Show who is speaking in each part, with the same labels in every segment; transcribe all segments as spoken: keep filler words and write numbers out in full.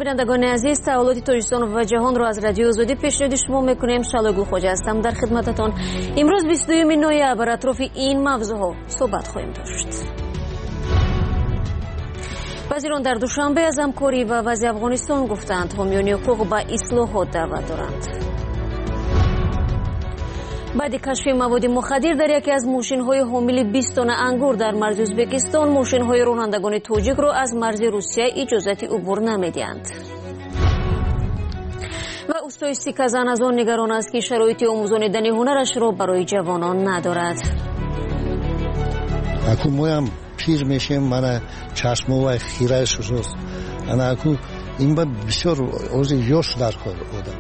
Speaker 1: بینندگان عزیز، تحولات تاجیکستان و جهان را از رادیو آزادی پیشنهاد شما میکنیم. شالگو خوجا هستم در خدمتتان. امروز بیست و دوم نوامبر اطراف این موضوعها صحبت خواهیم داشت. وزیران در دوشنبه از همکاری و وضع افغانستان گفتند حامیان حقوق به اصلاحات دعوت دارند. بعد کشف مواد مخدر در یکی از ماشین‌های حامل بیست تن انگور در مرز ازبکستان، ماشین‌های رانندگان تاجیک را از مرز روسیه اجازه عبور نمی‌دهند. و استای سیکزن از آن نگران است که شرایط آموزاندن هنرش را برای جوانان ندارد.
Speaker 2: اکو مویم پیر میشیم، من چشمو و خیره شوست. انا اکو این با بسیار از یوش در کار بودم.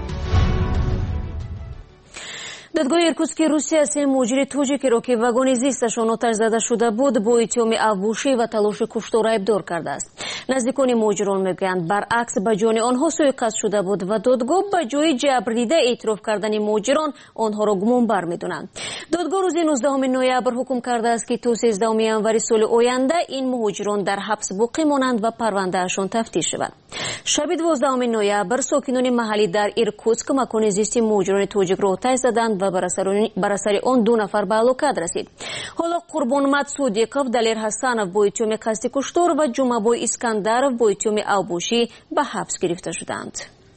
Speaker 1: دادگاه ایرکوتسک روسیه سه مهاجر تاجیکی را که واگن زیستشان آتش زده شده بود با اتهام افبوشی و تلاش کشتار ایبدار کرده است. نزدیکان مهاجران میگویند برعکس به جان آنها سوء شده بود و دادگاه به جای جبریده اعتراف کردن مهاجران آنها را گمانبر میدونند. دادگاه روز نوزدهم نوامبر حکم کرده است که تا سیزدهم ژانویه سال آینده این مهاجران در حبس باقی مانند و پروندهشان تفتیش شود. شب دوازدهم نوامبر ساکنان محلی در ایرکوتسک مکان زیست مهاجران تاجیک را آتش زدند و بر اثر آن دو نفر به هلاکت رسید. حالا قربانمت صدیقов، دلیر حسنов با اتهام قصد کشتار و جمعبای اسکندرov با اتهام اوبوشی به حبس گرفته شدند.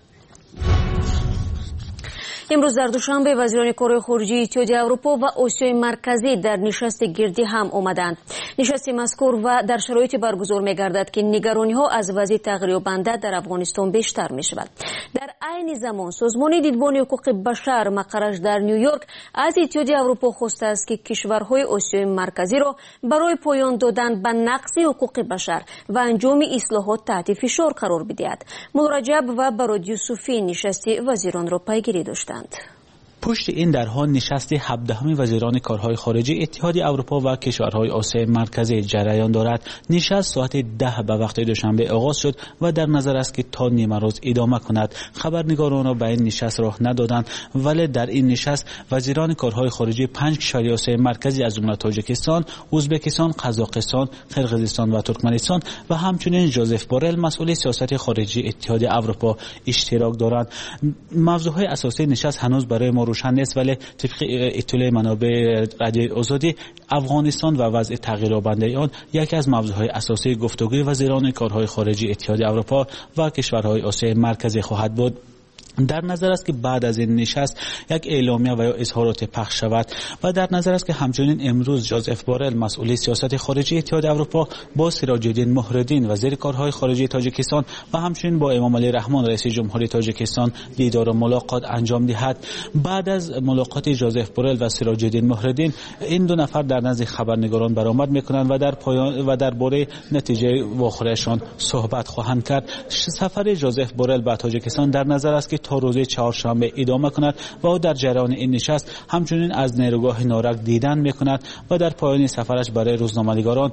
Speaker 1: امروز در دوشنبه وزیران کارهای خارجه اتحادیه اروپا و آسیای مرکزی در نشست گردی هم آمدند. نشست مذکور و در شرایطی برگزار می‌گردد که نگرانی‌ها از وضع تغییریابنده در افغانستان بیشتر می‌شود. در عین زمان سازمان دیدبان حقوق بشر مقرش در نیویورک از اتحادیه اروپا خواسته است که کشورهای آسیای مرکزی را برای پایان دادن به نقض حقوق بشر و انجام اصلاحات تحت فشار قرار بدهد. مولا رجب و براد یوسفی نشست وزیران را پیگیری داشتند.
Speaker 3: پشت این درها نشست هفدهم وزیران کارهای خارجه اتحادیه اروپا و کشورهای آسیای مرکزی جریان دارد. نشست ساعت ده به وقت دوشنبه آغاز شد و در نظر است که تا نیمه روز ادامه کند. خبرنگاران را به این نشست راه ندادند، ولی در این نشست وزیران کارهای خارجه پنج کشور آسیای مرکزی از جمله تاجیکستان، ازبکستان، قزاقستان، قرقیزستان و ترکمنستان و همچنین ژوزف بورل مسئول سیاست خارجی اتحادیه اروپا اشتراک دارند. موضوعهای اساسی نشست هنوز برای ما روشن نیست، ولی طبق اطلاع منابع رادیو آزادی افغانستان و وضع تغییرآمده آن یکی از موضوعهای اساسی گفتگوی وزیران کارهای خارجی اتحادیه اروپا و کشورهای آسیای مرکزی خواهد بود. در نظر است که بعد از این نشست یک اعلامیه و یا اظهارات پخش شود و در نظر است که همچنین امروز ژوزف بورل مسئول سیاست خارجی اتحادیه اروپا با سراج الدین مهرالدین وزیر کارهای خارجه تاجیکستان و همچنین با امام علی رحمان رئیس جمهوری تاجیکستان دیدار و ملاقات انجام دهد. بعد از ملاقات ژوزف بورل و سراج الدین مهرالدین این دو نفر در نزد خبرنگاران برآمد میکنند و در پایان و درباره نتیجه واخرهشان صحبت خواهند کرد. سفر ژوزف بورل به تاجیکستان در نظر است که تا روز چهارشنبه ادامه کند و او در جریان این نشست همچنین از نیروگاه نارک دیدن میکند و در پایان سفرش برای روزنامه‌نگاران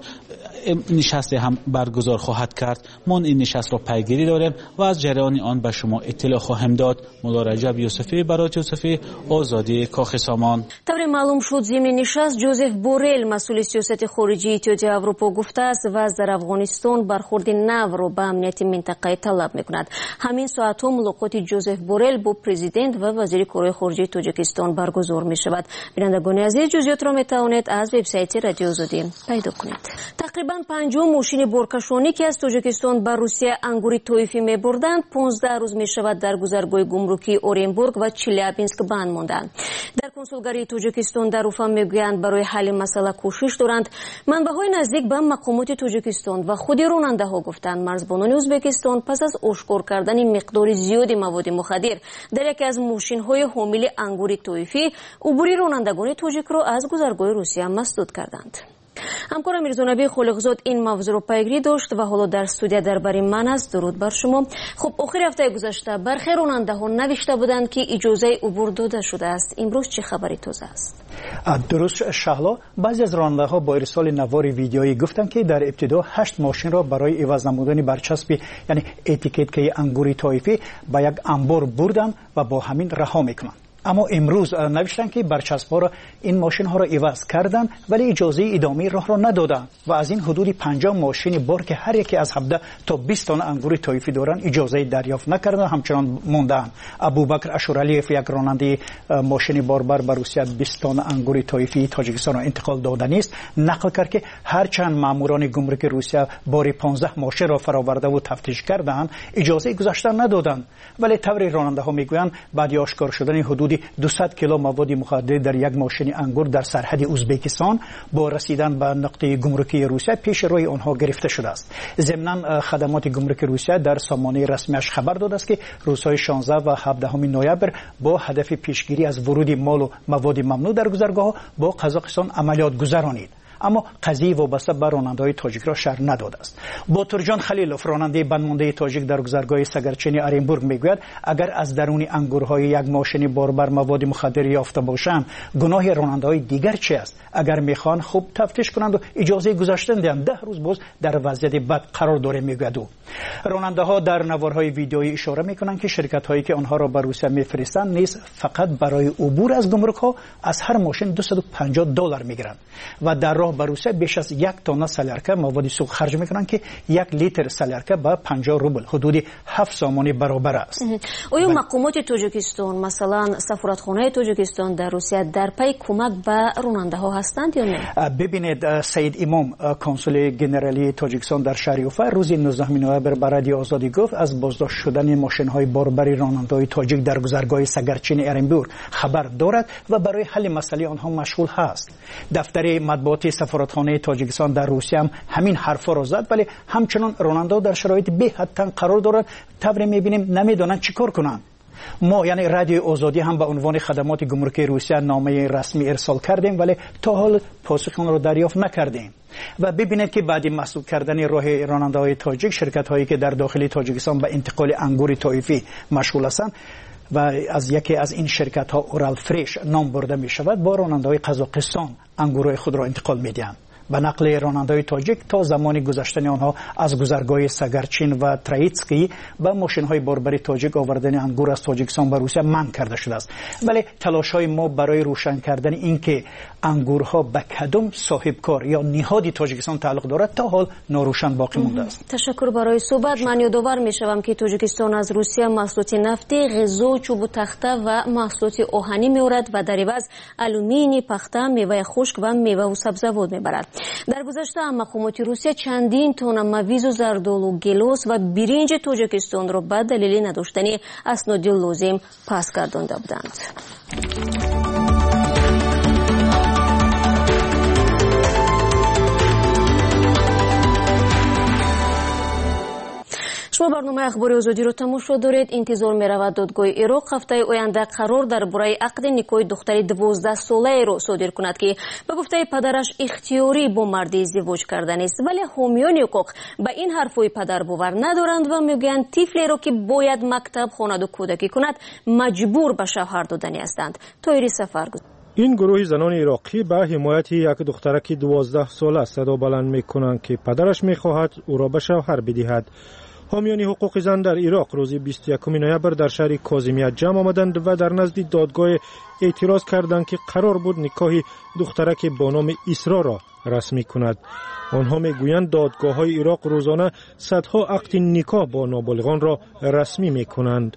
Speaker 3: نشست هم برگزار خواهد کرد. ما این نشست را پیگیری داریم و از جریان آن به شما اطلاع خواهیم داد. مولا رجب یوسفی، برات یوسفی، آزادی کاخ سامان.
Speaker 1: طور معلوم شد ضمن نشست ژوزف بورل مسئول سیاست خارجی اتحادیه اروپا گفته است و از در افغانستان برخورد نو را به امنیت منطقه طلب میکند. همین ساعت ها ملاقات ژوزف بورل با پرزیدنت و وزیر کارهای خارجه تاجیکستان برگزار می شود. بینندگان عزیز، جزئیات را می توانید از وبسایت رادیو آزادی پیدا کنید. تقریبا پنجاه ماشین بارکشانی که از تاجیکستان به روسیه انگور طایفی می بردند پانزده روز می شود در گذرگاه گمرکی اورنبورگ و چلیابینسک بند ماندند. در کنسولگری تاجیکستان در اوفا می گویند برای حل مسئله کوشش دارند. منبع‌های نزدیک به مقامات تاجیکستان و خود راننده ها گفتند مرزبانان ازبکستان پس از آشکار کردن مقدار زیادی مواد مخدر در یکی از ماشین‌های حامل انگور طایفی عبور رانندگان تاجیک را از گذرگاه روسیه مسدود کردند. همکارم میرزانبی خالقزاد این موضوع را پیگیری داشت و حالا در استودیو درباره من است. درود بر شما. خب آخر هفته گذشته برخی راننده‌ها نوشته بودند که اجازه عبور داده شده است. امروز چه خبری تازه است؟
Speaker 4: درست شهلا، بعضی از راننده‌ها با ارسال نوار ویدیویی گفتند که در ابتدا هشت ماشین را برای عوض نمودن برچسب یعنی اتیکت‌های انگور طایفی به یک انبار بردند و با همین رها میکنند. اما امروز نوشتن که برچسب‌ها را این ماشین ها را عوض کردند ولی اجازه ادامه راه را ندادند و از این حدود پنجاه ماشین بار که هر یکی از هفده تا بیست تن انگور طایفی دارند اجازه دریافت نکردند، همچنان موندند. ابوبکر اشورالیف یک راننده ماشین باربر به روسیه بیست تن انگور طایفی تاجیکستان را انتقال دادنی است نقل کرد که هرچند ماموران گمرک روسیه بار پانزده ماشین را فراورده و تفتیش کردند اجازه گذاشتن ندادند، ولی طور راننده ها میگویند بعد آشکار شدن حدود دویست کیلو مواد مخدر در یک ماشین انگور در سرحد ازبکستان با رسیدن به نقطه گمرکی روسیه پیش روی آنها گرفته شده است. ضمناً خدمات گمرک روسیه در سامانه رسمیش خبر داده است که روزهای شانزده و هفده نوامبر با هدف پیشگیری از ورود مال و مواد ممنوع در گذرگاه با قزاقستان عملیات گذرانید، اما قضیه وابسته به راننده‌های تاجیک را شرح نداده است. باتورجان خلیلوف راننده بنمانده تاجیک در گذرگاه سگرچینی ارنبورگ میگوید اگر از درون انگورهای یک ماشین باربر مواد مخدر یافته باشند گناه راننده‌های دیگر چه است؟ اگر میخوان خوب تفتیش کنند و اجازه گذاشتن دهند ده روز باز در وضعیت بد قرار داره میگوید. راننده‌ها در نوارهای ویدیویی اشاره میکنند که شرکت‌هایی که آنها را به روسیه میفرستند نیز فقط برای عبور از گمرک‌ها از هر ماشین دویست و پنجاه دلار میگیرند و در راه به روسیه بیش از یک تن سالارکا مواد سوخت خرج میکنند که یک لیتر سالارکا با پنجاه روبل حدود هفت سامانی برابر است.
Speaker 1: آیا مقامات تاجیکستان مثلا سفارتخانه تاجیکستان در روسیه در پی کمک به راننده‌ها هستند یا نه؟
Speaker 4: ببینید سید امام کنسول گنرالی تاجیکستان در شهر اوفا روز نوزدهم نوامبر به رادیو آزادی گفت از بازداشت شدن ماشین‌های باربری راننده‌های تاجیک در گذرگاه سگرچین ارنبورگ خبر دارد و برای حل مسئله آنها مشغول است. دفتر مطبوعاتی سفارتخانه تاجیکستان در روسیه هم همین حرفا را زد، ولی همچنان راننده در شرایط بی حد تنگ قرار دارند. طوری می‌بینیم نمی‌دانند چیکار کنند. ما یعنی رادیو آزادی هم به عنوان خدمات گمرکی روسیه نامه رسمی ارسال کردیم ولی تا حال پاسخ آن را دریافت نکردیم. و ببینید که بعد مسدود کردن راه راننده‌های تاجیک شرکت‌هایی که در داخل تاجیکستان به انتقال انگور طایفی مشغول هستند و از یکی از این شرکت‌ها اورال فریش نام برده می‌شود با راننده‌های قزاقستان انگورهای خود را انتقال می‌دهند. به نقل راننده‌های تاجیک تا زمان گذشتن آنها از گذرگاه سگرچین و ترایتسکی با ماشین‌های باربری تاجیک آوردن انگور از تاجیکستان به روسیه منع کرده شده است. ولی تلاش‌های ما برای روشن کردن اینکه انگورها به کدام صاحبکار یا نهاد تاجیکستان تعلق دارد تا حال ناروشن باقی مانده است.
Speaker 1: تشکر برای صحبت. من یادآور می‌شوم که تاجیکستان از روسیه محصولات نفتی، غذا، چوب و تخته و محصولات آهنی می‌آورد و در عوض آلومینی، پخته، میوه خشک و میوه و سبزیجات می‌برد. در گذشته مقامات روسیه چندین تن مویز و زردالو، گیلاس و برنج تاجیکستان را به دلیل نداشتن اسناد لازم پس گردانده بودند. شما برنامه اخبار آزادی رو تماشا دارید. انتظار می رود دادگاه عراق هفته آینده قرار درباره عقد نکاح دختری دوازده ساله رو صادر کند که به گفته پدرش اختیاری با مرد ازدواج کردن است، ولی حامیان حقوق به این حرفای پدر باور ندارند و میگویند طفلی را که باید مکتب خواند و کودکی کند مجبور به شوهر دادنی هستند. طاهری سفرگزار.
Speaker 5: این گروه زنان عراقی به حمایت یک دخترک دوازده ساله صدا بلند میکنند که پدرش میخواهد او را به شوهر بدهد. حامیان حقوق زن در عراق روز بیست و یکم نوامبر در شهر کاظمیه جمع آمدند و در نزد دادگاه اعتراض کردند که قرار بود نکاح دخترک با نام اسرا را رسمی کند. آنها میگویند دادگاه‌های عراق روزانه صدها عقد نکاح با نابالغان را رسمی میکنند.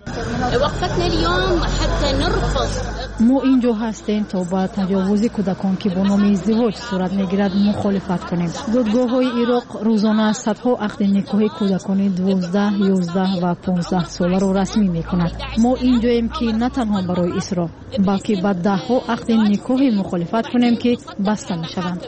Speaker 6: ما اینجا هستیم تا با تجاوز کودکان که با نام ازدواج صورت میگیرد مخالفت کنیم. دادگاه‌های عراق روزانه صدها عقد نکاح کودکان دوازده، یازده و پانزده ساله را رسمی میکند. ما اینجاییم که نه تنها برای اسرا بلکه با ده ها عقد نکاح مخالفت کنیم که بسته میشوند.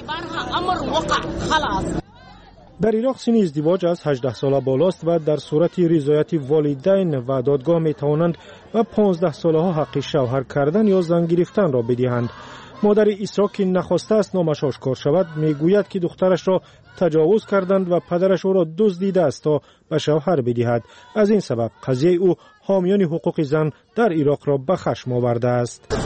Speaker 5: در عراق سن ازدواج از هجده ساله بالاست و در صورت رضایت والدین و دادگاه می توانند و پانزده ساله ها حق شوهر کردن یا زن گرفتن را بدهند. مادر اسرا که نخواسته است نامش آشکار شود میگوید که دخترش را تجاوز کردند و پدرش او را دزدیده است تا به شوهر بدهد. از این سبب قضیه او حامیان حقوق زن در عراق را به خشم آورده است.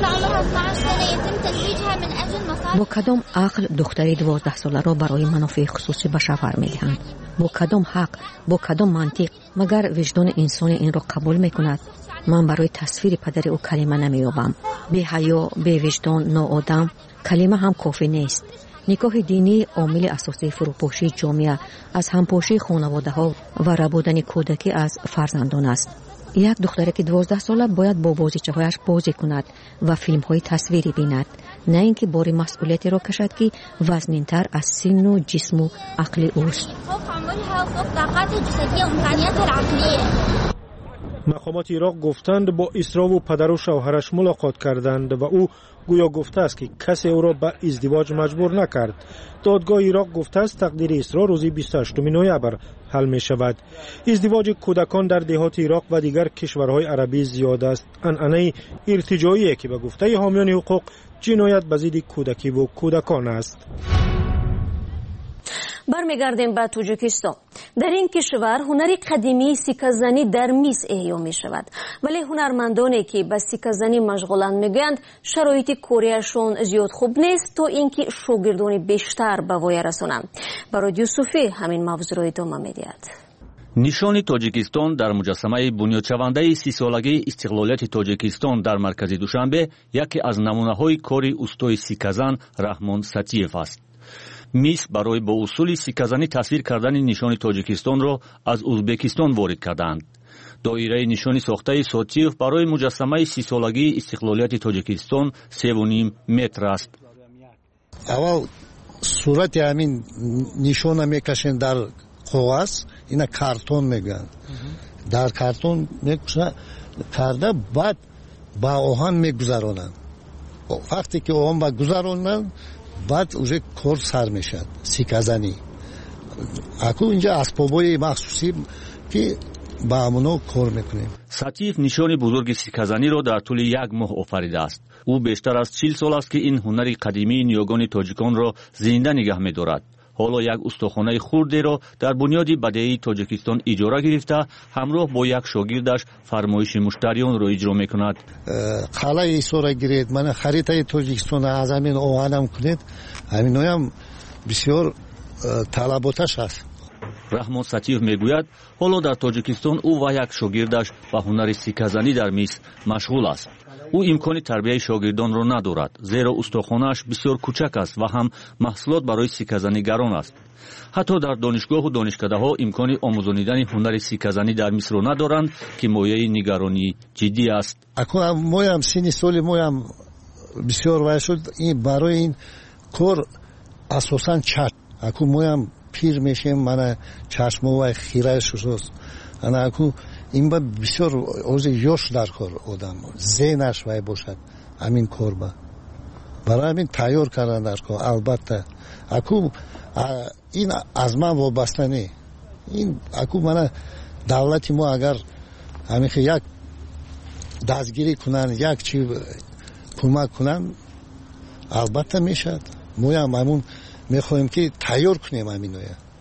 Speaker 7: با کدام عقل دختری دوازده ساله را برای منافع خصوصی به شوهر میدهند؟ با کدام حق، با کدام منطق؟ مگر وجدان انسان این را قبول میکند؟ من برای تصویر پدر او کلمه نمی‌یابم. بی حیا، بی وجدان، ناآدم، کلمه هم کافی نیست. نکاح دینی عامل اساسی فروپاشی جامعه از همپاشی خانواده‌ها و ربودن کودکی از فرزندان است. یک دختری که دوازده ساله باید با بازیچه‌هایش بازی کند و فیلم‌های تصویری بیند، نه اینکه بار مسئولیتی را کشد که وزن‌تر از سن و جسم و عقل اوست.
Speaker 5: مقامات عراق گفتند با اسرا و پدر و شوهرش ملاقات کردند و او گویا گفته است که کسی او را به ازدواج مجبور نکرد. دادگاه عراق گفته است تقدیر اسرا روزی بیست و هشتم نوامبر حل می شود. ازدواج کودکان در دهات عراق و دیگر کشورهای عربی زیاد است. عنعنه ارتجاعی که به گفته حامیان حقوق جنایت به ضد کودکی و کودکان است.
Speaker 1: برمیگردیم به تاجیکستان. در این کشور هنر قدیمی سیکه‌زنی در میز احیا می شود، ولی هنرمندانی که به سیکه‌زنی مشغولند میگویند شرایط کاریشان زیاد خوب نیست تا اینکه شاگردان بیشتر به وای رسانند. برای یوسفی همین موضوع را ادامه می‌دهد.
Speaker 8: نشان تاجیکستان در مجسمه بنیادشونده سی سالگی استقلالیت تاجیکستان در مرکز دوشنبه یکی از نمونه‌های کاری استاد سیکه‌زن رحمان ساتیف است. میس برای با اصول سیکه‌زنی تصویر کردن نشان تاجیکستان را از ازبکستان وارد کردند. دایره نشان ساخته ساتیف برای مجسمه سی سالگی استقلالیت تاجیکستان سه و نیم متر است.
Speaker 2: اول صورت همین نشان میکشن در کاغذ، اینا کارتون میگن. در کارتون میکشن کرده بعد با آهن میگذرونن. وقتی که آهن با گذرونن بعد اوجه کار سر میشد سیکه‌زنی. اکو اینجا اسبابای مخصوصی که با همونو کار میکنیم.
Speaker 8: ساتیف نشان بزرگ سیکه‌زنی را در طول یک ماه آفریده است. او بیشتر از چهل سال است که این هنر قدیمی نیاگان تاجیکان را زنده نگه می‌دارد. حالا یک استخوانه خرد را در بنیاد بدیهی تاجیکستان اجاره گرفته همراه با یک شاگردش فرمایش مشتریان را اجرا میکند.
Speaker 2: قلعه ایسو را گرید، من خریطه تاجیکستان از همین آهنم کنید، همین هم بسیار طلباتش است.
Speaker 8: رحمان ساتیف میگوید حالا در تاجیکستان او و یک شاگردش به هنر سیکه‌زنی در میز مشغول است. او امکان تربیت شاگردان را ندارد، زیرا استخوانش بسیار کوچک است و هم محصولات برای سیکه‌زنی گران است. حتی در دانشگاه و دانشکده‌ها امکان آموزاندن هنر سیکه‌زنی در مصر را ندارند که مایه نگرانی جدی است.
Speaker 2: اکنون ما هم سن سال ما هم بسیار وای شد، این برای این کار اساساً چت. اکنون ما هم پیر میشیم، من چشم و خیره شد. انا اکنون این با بسیار از یوش در کار آدم ذهنش وای باشد همین کار با برای همین تیار کردن در کار. البته اکو این از من وابسته نی، این اکو من دولت ما اگر همین یک دستگیری کنن یک چی کمک کنن البته میشد. ما هم همون میخوایم که تیار کنیم همین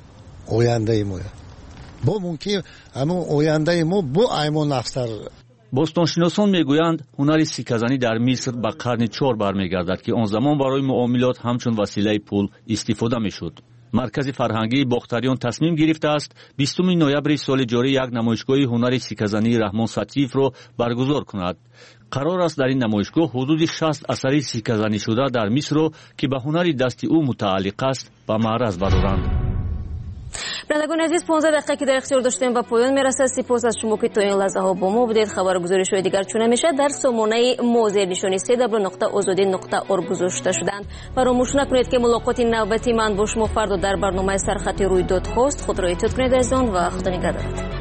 Speaker 2: آینده ما با ممکن همون آینده ما با ایمان نفسر.
Speaker 8: باستانشناسان میگویند هنر سیکه‌زنی در مصر به قرن چهار برمیگردد که آن زمان برای معاملات همچون وسیله پول استفاده میشد. مرکز فرهنگی باختریان تصمیم گرفته است بیستم نوامبر سال جاری یک نمایشگاه هنر سیکه‌زنی رحمان ساتیف را برگزار کند. قرار است در این نمایشگاه حدود شصت اثر سیکه‌زنی شده در مصر را که به هنر دست او متعلق است به معرض برآورند.
Speaker 1: بینندگان عزیز، پانزده دقیقه که در اختیار داشتیم و پایان میرسه. سپاس از شما که تا این لحظه ها با ما بودید. خبرگزارش های دیگر چونه میشه در سامانه موزه نشانی سه دبلیو نقطه آزادی نقطه اورگ گذاشته شدند. فراموش نکنید که ملاقات نوبتی من با شما فردا در برنامه سرخط رویداد هاست. خود را احتیاط کنید عزیزان و خدا نگهدارت.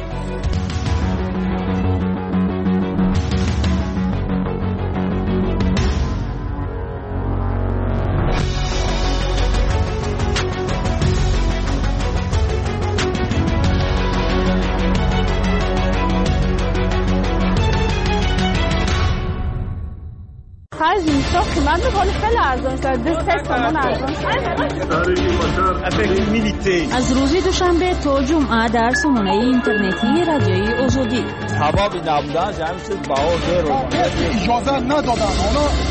Speaker 9: خرج نیستا قیمت بخوری خیلی ارزان شد. دوست هستمان ارزان شد.
Speaker 6: از روز دوشنبه تا جمعه در سامانه اینترنتی رادیوی آزادی.
Speaker 10: سبب نبودن جمع شد با او دیر رو
Speaker 11: اجازه ندادن. حالا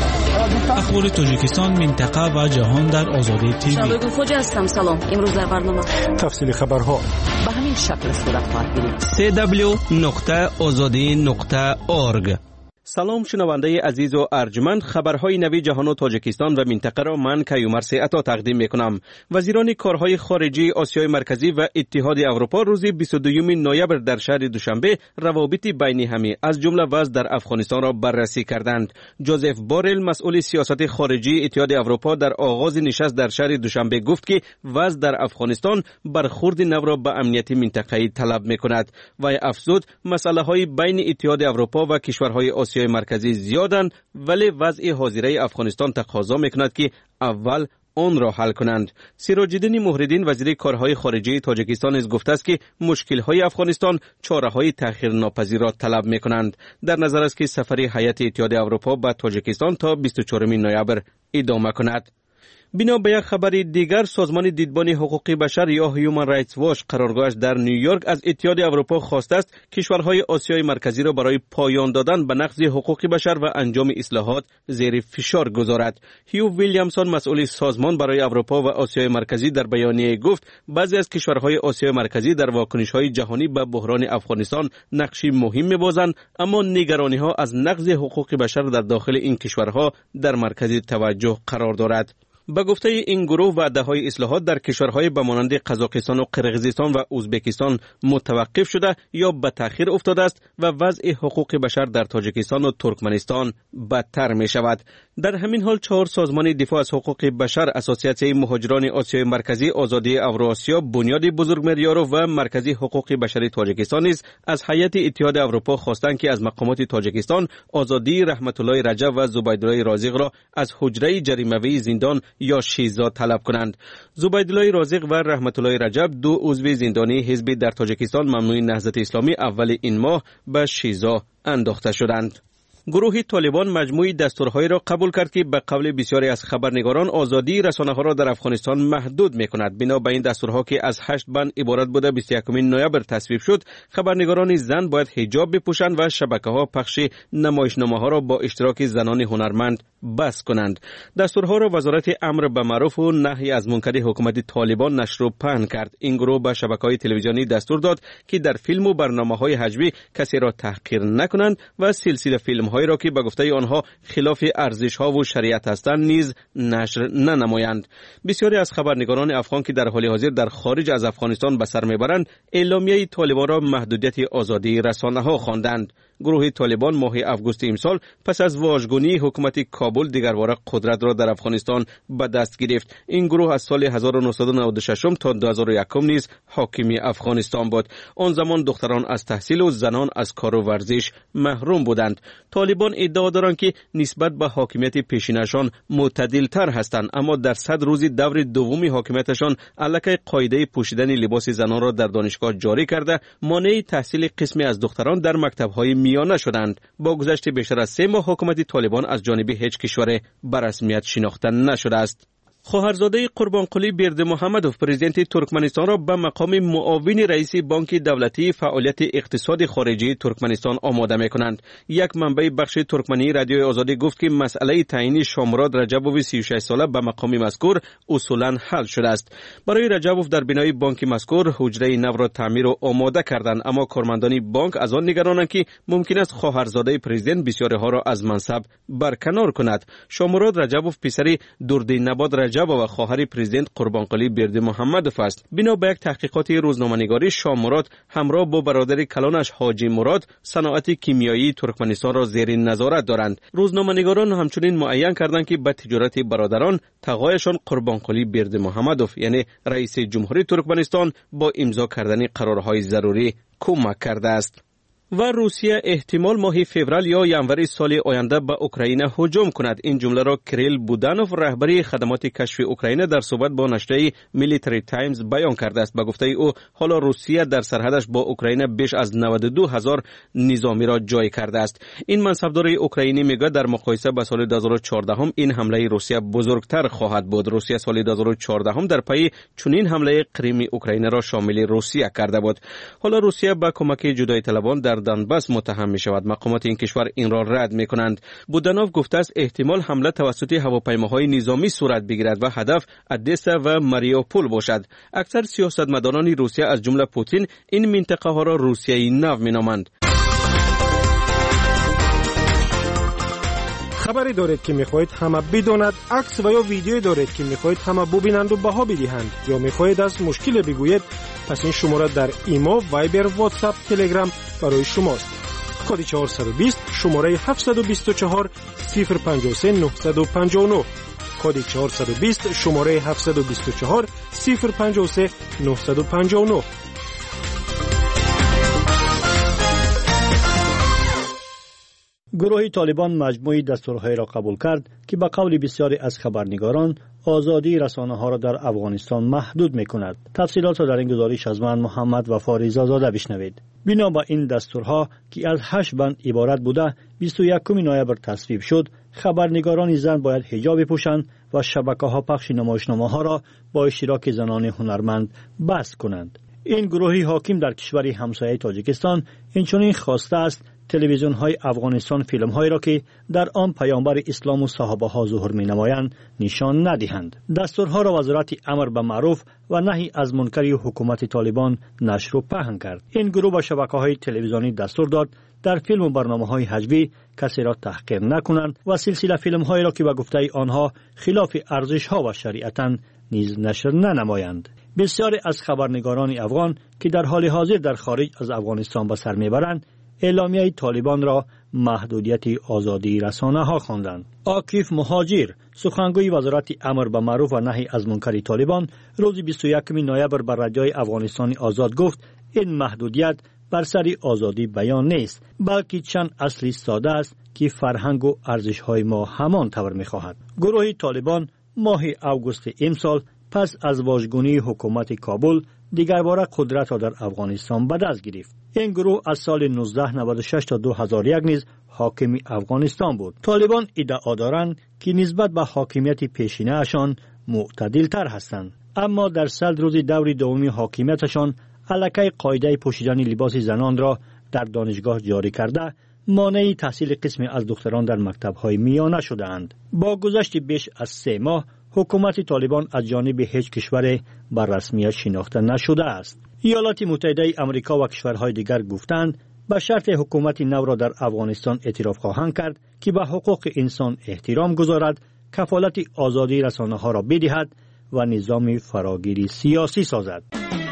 Speaker 3: اخبار تاجیکستان، منطقه و جهان در آزادی تیوی.
Speaker 1: شبای خوجه هستم. سلام. امروز در برنامه
Speaker 5: تفصیل خبرها
Speaker 10: به همین شکل صورت خواهد گرفت.
Speaker 11: سی دبلیو نقطه آزادی نقطه اورگ. سلام شنونده عزیز و ارجمند، خبرهای نوی جهان و تاجیکستان و منطقه را من کیومرث عطا تقدیم میکنم. وزیران کارهای خارجی آسیای مرکزی و اتحاد اروپا روز بیست و دوم نوامبر در شهر دوشنبه روابط بین همه از جمله وضع در افغانستان را بررسی کردند. جوزف بورل مسئول سیاست خارجی اتحاد اروپا در آغاز نشست در شهر دوشنبه گفت که وضع در افغانستان برخورد نو را به امنیت منطقه‌ای طلب میکند و افزود مسئله های بین اتحاد اروپا و کشورهای آسیای مرکزی زیادند، ولی وضع حاضره افغانستان تقاضا میکند که اول آن را حل کنند. سراج الدین مهرالدین وزیر کارهای خارجی تاجیکستان از گفته است که مشکل‌های افغانستان چاره‌های تأخیرناپذیر را طلب می‌کنند. در نظر است که سفر هیئت اتحاد اروپا به تاجیکستان تا بیست و چهارم نوامبر ادامه کند. بنا به یک خبر دیگر، سازمان دیدبان حقوق بشر یا هیومن رایتس واچ قرارگاهش در نیویورک از اتحاد اروپا خواسته است کشورهای آسیای مرکزی را برای پایان دادن به نقض حقوق بشر و انجام اصلاحات زیر فشار گذارد. هیو ویلیامسون مسئول سازمان برای اروپا و آسیای مرکزی در بیانیه گفت بعضی از کشورهای آسیای مرکزی در واکنش‌های جهانی به بحران افغانستان نقشی مهم می‌بازند، اما نگرانی‌ها از نقض حقوق بشر در داخل این کشورها در مرکز توجه قرار دارد. به گفته این گروه وعده‌های اصلاحات در کشورهای به مانند قزاقستان و قرقیزستان و ازبکستان متوقف شده یا به تأخیر افتاده است و وضع حقوق بشر در تاجیکستان و ترکمنستان بدتر می شود. در همین حال چهار سازمان دفاع از حقوق بشر، اساسیاسیون مهاجران آسیای مرکزی، آزادی اوراسیا، بنیاد بزرگمریارو و مرکزی حقوق بشر تاجیکستان نیز از هیئت اتحاد اروپا خواستند که از مقامات تاجیکستان آزادی رحمت الله رجب و زبیدالله رازق را از حجره جریمه‌ای زندان یا شیزا طلب کنند. زبیدالله رازق و رحمت الله رجب دو عضو زندانی حزب در تاجیکستان ممنوع نهضت اسلامی اول این ماه به شیزا انداخته شدند. گروه طالبان مجموعی دستورهای را قبول کرد که به قول بسیاری از خبرنگاران آزادی رسانه‌ها را در افغانستان محدود می‌کند. بنا به این دستورها که از هشت بند عبارت بوده بیست و یکم نوامبر تصویب شد، خبرنگاران زن باید حجاب بپوشند و شبکه‌ها پخش نمایشنامه‌ها را با اشتراک زنان هنرمند بس کنند. دستورها را وزارت امر به معروف و نهی از منکر حکومت طالبان نشر و پهن کرد. این گروه به شبکه‌های تلویزیونی دستور داد که در فیلم و برنامه‌های حجبی کسی را تحقیر نکنند و سلسله فیلم هایی را که به گفته آنها خلاف ارزش ها و شریعت هستند نیز نشر ننمایند. بسیاری از خبرنگاران افغان که در حال حاضر در خارج از افغانستان به سر میبرند، اعلامیه طالبان را محدودیت آزادی رسانه ها خواندند. گروه طالبان ماه آگوست امسال پس از واژگونی حکومت کابل دیگرباره قدرت را در افغانستان به دست گرفت. این گروه از سال هزار و نهصد و نود و شش تا دو هزار و یک نیز حاکم افغانستان بود. آن زمان دختران از تحصیل و زنان از کار و ورزش محروم بودند. طالبان ادعا دارند که نسبت به حاکمیت پیشینشان معتدل‌تر هستند، اما در صد روز دور دوم حاکمیتشان الکی قاعده پوشیدن لباس زنان را در دانشگاه جاری کرده، مانع تحصیل قسمی از دختران در مکتب‌های میانه شدند. با گذشت بیشتر از سه ماه حکومت طالبان از جانب هیچ کشور به رسمیت شناخته نشده است. خواهرزاده قربانقلی بردمحمدوف پرزیدنت ترکمنستان را به مقام معاون رئیس بانک دولتی فعالیت اقتصاد خارجی ترکمنستان آماده می‌کنند. یک منبع بخش ترکمنی رادیو آزادی گفت که مسئله تعیین شامراد رجبوف سی و شش ساله به مقام مذکور اصولاً حل شده است. برای رجبوف در بنای بانک مذکور حجره نو را تعمیر و آماده کردند، اما کارمندان بانک از آن نگرانند که ممکن است خواهرزاده پرزیدنت بسیاری‌ها را از منصب برکنار کند. شامراد رجبوف پسر دردینباد رجب و خواهر پرزیدنت قربانقلی بردمحمدوف است. بنا به یک تحقیقات روزنامه‌نگاری، شامراد همراه با برادر کلانش حاجی مراد صنعت کیمیایی ترکمنستان را زیر نظارت دارند. روزنامه‌نگاران همچنین معین کردند که به تجارت برادران تقایشان قربانقلی بردمحمدوف یعنی رئیس جمهوری ترکمنستان با امضا کردن قرارهای ضروری کمک کرده است. و روسیه احتمال ماه فوریه یا ژانویه سال آینده به اوکراین هجوم کند. این جمله را کریل بودانوف رهبری خدمات کشف اوکراین در صحبت با نشریه میلیتری تایمز بیان کرده است. به گفته او حالا روسیه در سرحدش با اوکراین بیش از نود و دو هزار نظامی را جای کرده است. این منصبدار اوکراینی میگه در مقایسه با سال دو هزار و چهارده هم این حمله روسیه بزرگتر خواهد بود. روسیه سال دو هزار و چهارده هم در پی چنین حمله کریم اوکراین را شامل روسیه کرده بود. حالا روسیه با کمک جدای طلبان در دانباس متهم می شود. مقامات این کشور این را رد می کنند. بودانوف گفته است احتمال حمله توسط هواپیماهای نظامی صورت بگیرد و هدف ادسا و ماریوپول باشد. اکثر سیاستمداران روسیه از جمله پوتین این منطقه ها را روسیه نو می نامند.
Speaker 5: خبری دارید که میخواهید همه بداند، عکس و یا ویدیویی دارید که میخواهید همه ببینند و بها بدهند، یا میخواهید از مشکل بگویید، پس این شماره در ایمو، وایبر، واتساپ، تلگرام برای شماست. کد چهارصد و بیست شماره هفتصد و بیست و چهار صفر پنجاه و سه نهصد و پنجاه و نه. کد چهارصد و بیست شماره هفتصد و بیست و چهار صفر پنجاه و سه نهصد و پنجاه و نه.
Speaker 12: گروه طالبان مجموعی دستورهای را قبول کرد که به قول بسیاری از خبرنگاران آزادی رسانه ها را در افغانستان محدود می کند. تفصیلات را در این گزارش از من محمد وفا رضازاده بشنوید. بنا به این دستورها که از هشت بند عبارت بوده، بیست و یکم نوامبر تصویب شد خبرنگاران زن باید حجاب بپوشند و شبکه‌ها پخش نمایشنامه‌ها را با اشتراک زنان هنرمند بست کنند. این گروهی حاکم در کشور همسایه تاجیکستان اینچنین خواسته است تلویزیون های افغانستان فیلم هایی را که در آن پیامبر اسلام و صحابه ها ظهور می نمایند نشان ندهند. دستورها را وزارت امر به معروف و نهی از منکر حکومت طالبان نشر و پهن کرد. این گروه به شبکه های تلویزیونی دستور داد در فیلم و برنامه های حجوی کسی را تحقیر نکنند و سلسله فیلم هایی را که به گفته آنها خلاف ارزش ها و شریعتاً نیز نشر ننمایند. بسیاری از خبرنگاران افغان که در حال حاضر در خارج از افغانستان به سر میبرند اعلامیه طالبان را محدودیت آزادی رسانه ها خواندند. عاکف مهاجر سخنگوی وزارت امر به معروف و نهی از منکر طالبان روز بیست و یکم نوامبر بر رادیوی افغانستان آزاد گفت این محدودیت بر سر آزادی بیان نیست بلکه چند اصلی ساده است که فرهنگ و ارزش های ما همان طور می خواهد. گروه طالبان ماه اوگوست امسال پس از واژگونی حکومت کابل دیگر باره قدرت را در افغانستان به دست گرفت. این گروه از سال نوزده نود و شش تا دو هزار و یک نیز حاکم افغانستان بود. طالبان ادعا دارند که نسبت به حاکمیت پیشینه اشان معتدل تر هستند، اما در صد روز دور دومی حاکمیتشان الکی قاعده پوشیدن لباس زنان را در دانشگاه جاری کرده مانع تحصیل قسمی از دختران در مکتب‌های میانه شده‌اند. با گذشت بیش از سه ماه حکومت طالبان از جانب هیچ کشور بر رسمیت شناخته نشده است. ایالات متحده آمریکا و کشورهای دیگر گفتند به شرط حکومت نو را در افغانستان اعتراف خواهند کرد که به حقوق انسان احترام گذارد، کفالت آزادی رسانه ها را بدهد و نظام فراگیری سیاسی سازد.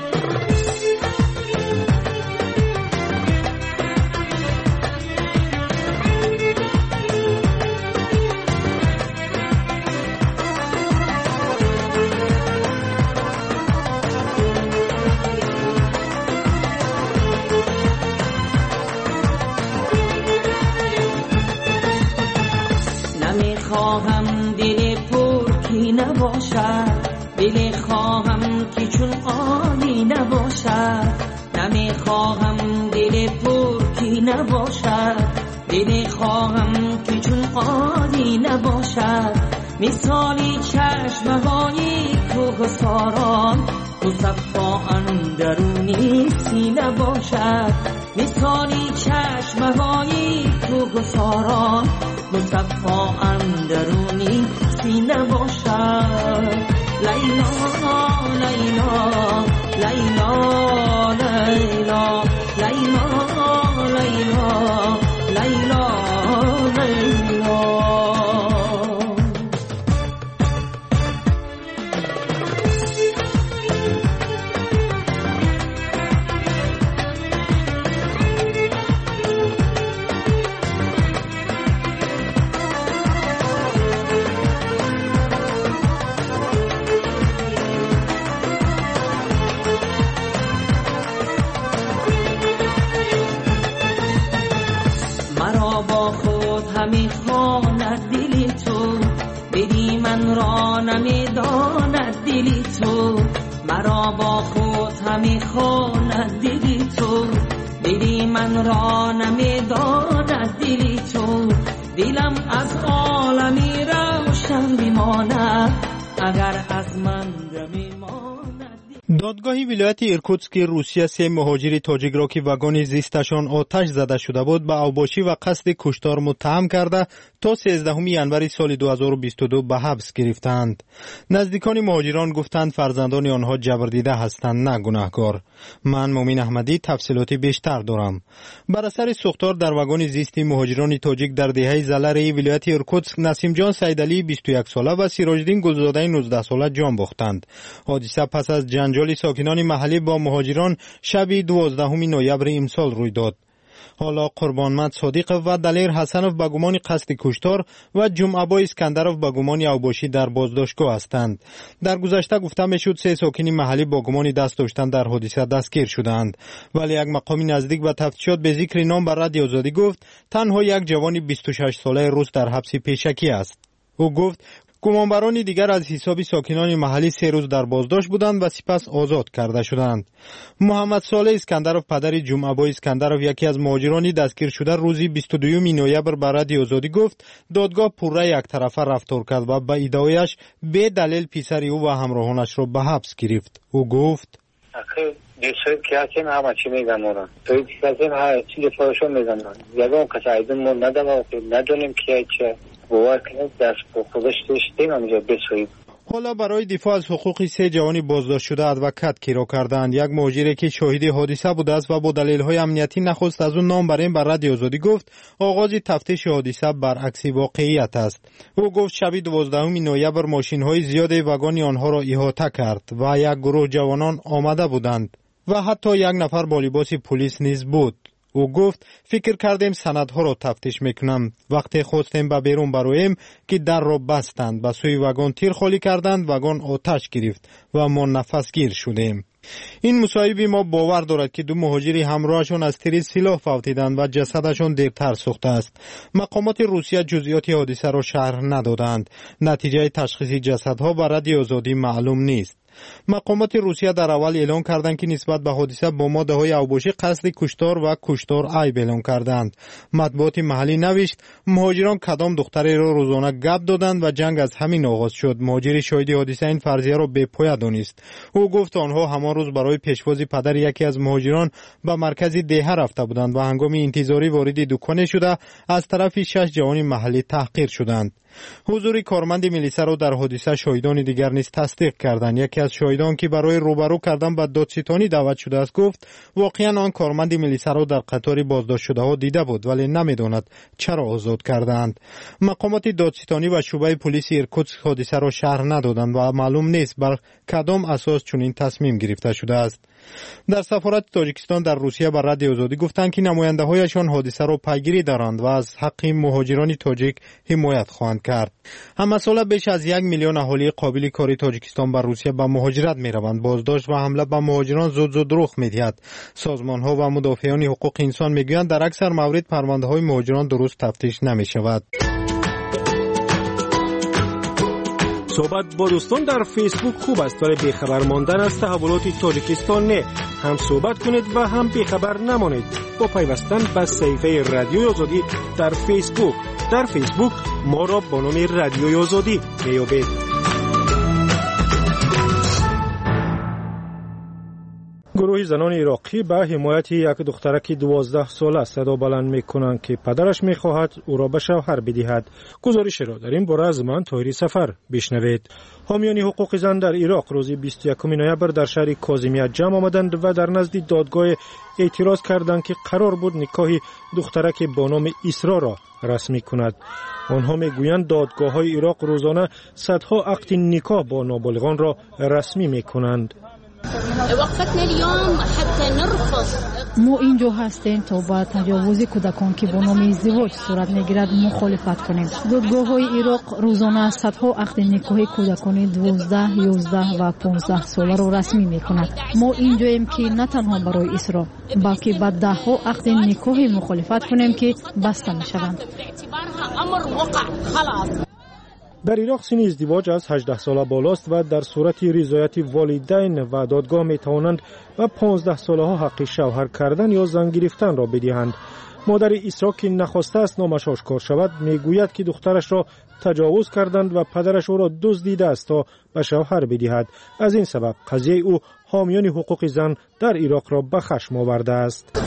Speaker 13: خواهم دل پرکی نباشد، دل خواهم که چون آنی نباشد. نمی خواهم دل پرکی نباشد، دل خواهم که چون آنی نباشد. مثالی چشمهای کوهساران مصفا اندرونی سینه باشد. مثالی چشمهای کوهساران مصفا اندرونی سینه باشد. لیلا لیلا لیلا لیلا لیلا لیلا لیلا لیلا. همی خواند دلی تو، بدی من را نمیداند دلی تو. مرا با خود همی خواند دلی تو، بدی من را نمیداند دلی تو. دلم از عالمی روشن بماند اگر از من میماند.
Speaker 14: دادگاه ولایت ایرکوتسک روسیه سه مهاجر تاجیک را که واگن زیستشان آتش زده شده بود به اوباشی و قصد کشتار متهم کرده تا سیزدهم ژانویه سال دو هزار و بیست و دو به حبس گرفتند. نزدیکان مهاجران گفتند فرزندان آنها جبردیده هستند نه گناهکار. من مومن احمدی تفصیلات بیشتر دارم. بر اثر سوختار در واگن زیستی مهاجران تاجیک در دهه زلره ولایت ایرکوتسک نسیم جان سیدعلی بیست و یک ساله و سیراجدین گلزاده نوزده ساله جان باختند. حادثه پس از جنجال ساکنان محلی با مهاجران شب دوازدهم نوامبر امسال روی داد. حالا قربانمند صادق و دلیر حسنوف به گمان قصد کشتار و جمعه اسکندروف به گمان اوباشی در بازداشتگاه هستند. در گذشته گفته میشد سه ساکن محلی با گمان دست داشتن در حادثه دستگیر شدند، ولی یک مقام نزدیک به تفتیشات به ذکر نام بر رادیو آزادی گفت تنها یک جوان بیست و شش ساله روس در حبس پیشکی است. او گفت گمانبران دیگر از حساب ساکنان محلی سه روز در بازداشت بودند و سپس آزاد کرده شدند. محمد صالح اسکندروف پدر جمعه اسکندروف یکی از مهاجران دستگیر شده روزی بیست و دوم نوامبر به رادیو آزادی گفت دادگاه پوره یک طرفه رفتار کرد و به ادعایش به دلیل پسر او و همراهانش را به حبس گرفت. او گفت
Speaker 15: آخه دیشب که هستیم همه چی میگم اونا توی دیگه هر چیز فاشو میزنن یکم کسی ایدون مون ندارم ندونیم که چه باور کنید دست با خودش داشتیم همینجا بسوید.
Speaker 14: حالا برای دفاع از حقوق سه جوان بازداشت شده ادوکات کیرا کردند. یک مهاجری که شاهد حادثه بوده است و با دلایل امنیتی نخواست از اون نام بریم بر رادیو آزادی گفت آغاز تفتیش حادثه برعکس واقعیت است. او گفت شب دوازدهم نوامبر ماشین های زیاد واگن آنها را احاطه کرد و یک گروه جوانان آمده بودند و حتی یک نفر با لباس پلیس نیز بود. او گفت فکر کردیم سندها را تفتیش میکنم. وقتی خواستیم به بیرون برویم که در را بستند، به سوی واگن تیر خالی کردند، واگن آتش گرفت و ما نفس گیر شدیم. این مصاحبه ما باور دارد که دو مهاجری همراهشان از تیر سلاح فوتیدند و جسدشان دیرتر سوخته است. مقامات روسیه جزئیات حادثه را شرح ندادند. نتیجه تشخیص جسدها به رادیو آزادی معلوم نیست. مقامات روسیه در اول اعلام کردند که نسبت به حادثه با ماده های اوباشی قصد کشتار و کشتار عیب اعلام کردند. مطبوعات محلی نوشت مهاجران کدام دختری را روزانه گپ دادند و جنگ از همین آغاز شد. مهاجر شاهد حادثه این فرضیه را بی پایه دانست. او گفت آنها همان روز برای پیشواز پدر یکی از مهاجران به مرکز دهه رفته بودند و هنگام انتظاری وارد دکان شده از طرف شش جوان محلی تحقیر شدند. حضور کارمند ملیسا را در حادثه شاهدان دیگر نیز تصدیق کردند. یکی از شاهدان که برای روبرو کردن با دادستانی دعوت شده است گفت واقعا آن کارمند ملیسا را در قطار بازداشت شده ها دیده بود ولی نمیداند چرا آزاد کردند. مقامات دادستانی و شعبه پلیس ایرکوتسک حادثه را شرح ندادند و معلوم نیست بر کدام اساس چنین تصمیم گرفته شده است. در سفارت تاجیکستان در روسیه بر رادیو آزادی گفتند که نماینده هایشان حادثه را پیگیری دارند و از حق مهاجران تاجیک حمایت خواهند کرد. همه ساله بیش از یک میلیون اهالی قابل کاری تاجیکستان بر روسیه به مهاجرت می روند. بازداشت و حمله به مهاجران زود زود رخ می دهد. سازمان ها و مدافعان حقوق انسان می گویند در اکثر موارد پرونده های مهاجران درست تفتیش نمی شود.
Speaker 5: صحبت با دوستان در فیسبوک خوب است ولی بیخبر ماندن از تحولات تاجیکستان نه. هم صحبت کنید و هم بیخبر نمانید با پیوستن به صفحه رادیو آزادی در فیسبوک. در فیسبوک ما را با نام رادیو آزادی میابید. گروه زنان عراقی به حمایت یک دخترک دوازده ساله صدا بلند میکنند که پدرش میخواهد او را به شوهر بدهد. گزارش را در این باره از من طاهری سفر بشنوید. حامیان حقوق زن در عراق روز بیست و یکم نوامبر در شهر کاظمیه جمع آمدند و در نزد دادگاه اعتراض کردند که قرار بود نکاح دخترک با نام اسرا را رسمی کند. آنها میگویند دادگاه‌های عراق روزانه صدها عقد نکاح با نابالغان را رسمی میکنند.
Speaker 6: ما اینجا هستیم تا با تجاوز کودکان که با نام ازدواج صورت میگیرد مخالفت کنیم. دادگاه‌های عراق روزانه صدها عقد نکاح کودکان دوازده، یازده و پانزده ساله را رسمی میکند. ما اینجاییم که نه تنها برای اسرا بلکه با ده ها عقد نکاح مخالفت کنیم که بسته میشوند.
Speaker 5: در عراق سن ازدواج از هجده ساله بالاست و در صورت رضایت والدین و دادگاه می توانند و پانزده ساله ها حق شوهر کردن یا زن گرفتن را بدهند. مادر ایسا که نخواسته است نامش آشکار شود میگوید که دخترش را تجاوز کردند و پدرش او را دزدیده است تا به شوهر بدهد. از این سبب قضیه او حامیان حقوق زن در عراق را به خشم آورده است.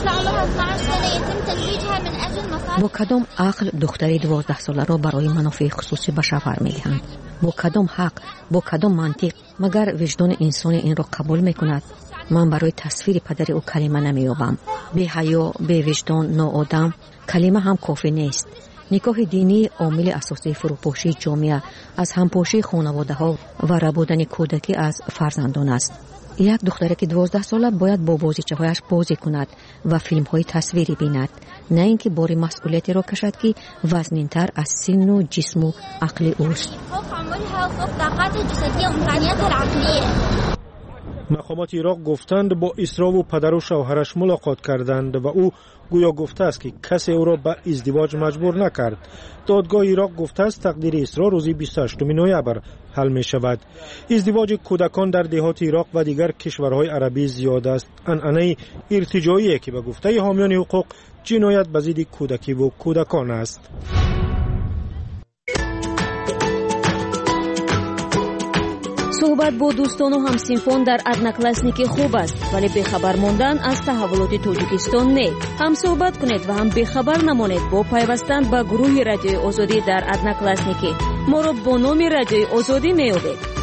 Speaker 7: با کدام عقل دختری دوازده ساله را برای منافع خصوصی به شوهر میدهند؟ با کدام حق، با کدام منطق؟ مگر وجدان انسان این را قبول میکند؟ من برای تصویر پدر او کلمه نمیابم. بی حیا، بی وجدان، ناآدم. کلمه هم کافی نیست. نکاح دینی عامل اساسی فروپاشی جامعه از همپاشی خانواده ها و ربودن کودکی از فرزندان است. یک دختری که دوازده ساله باید با بازیچه هایش بازی کند و فیلم های تصویری بیند، نه اینکه بار مسئولیتی را کشد که وزنینتر از سن و جسم و عقل اوست.
Speaker 5: مقامات عراق گفتند با اسرا و پدر و شوهرش ملاقات کردند و او گویا گفته است که کسی او را به ازدواج مجبور نکرد. دادگاه عراق گفته است تقدیر اسرا روزی بیست و هشتم نوامبر حل می شود. ازدواج کودکان در دهات عراق و دیگر کشورهای عربی زیاد است. عنعنه ارتجاعی که به گفته حامیان حقوق جنایت به ضد کودکی و کودکان است.
Speaker 1: صحبت با دوستان و همسینفان در ادناکلاسنیکی خوب است، ولی بخبر ماندن از تحولات تاجیکستان نه. هم صحبت کنید و هم بخبر نمانید با پیوستن به گروه رادیوی آزادی در ادناکلاسنیکی. ما را با نام رادیوی آزادی میابید.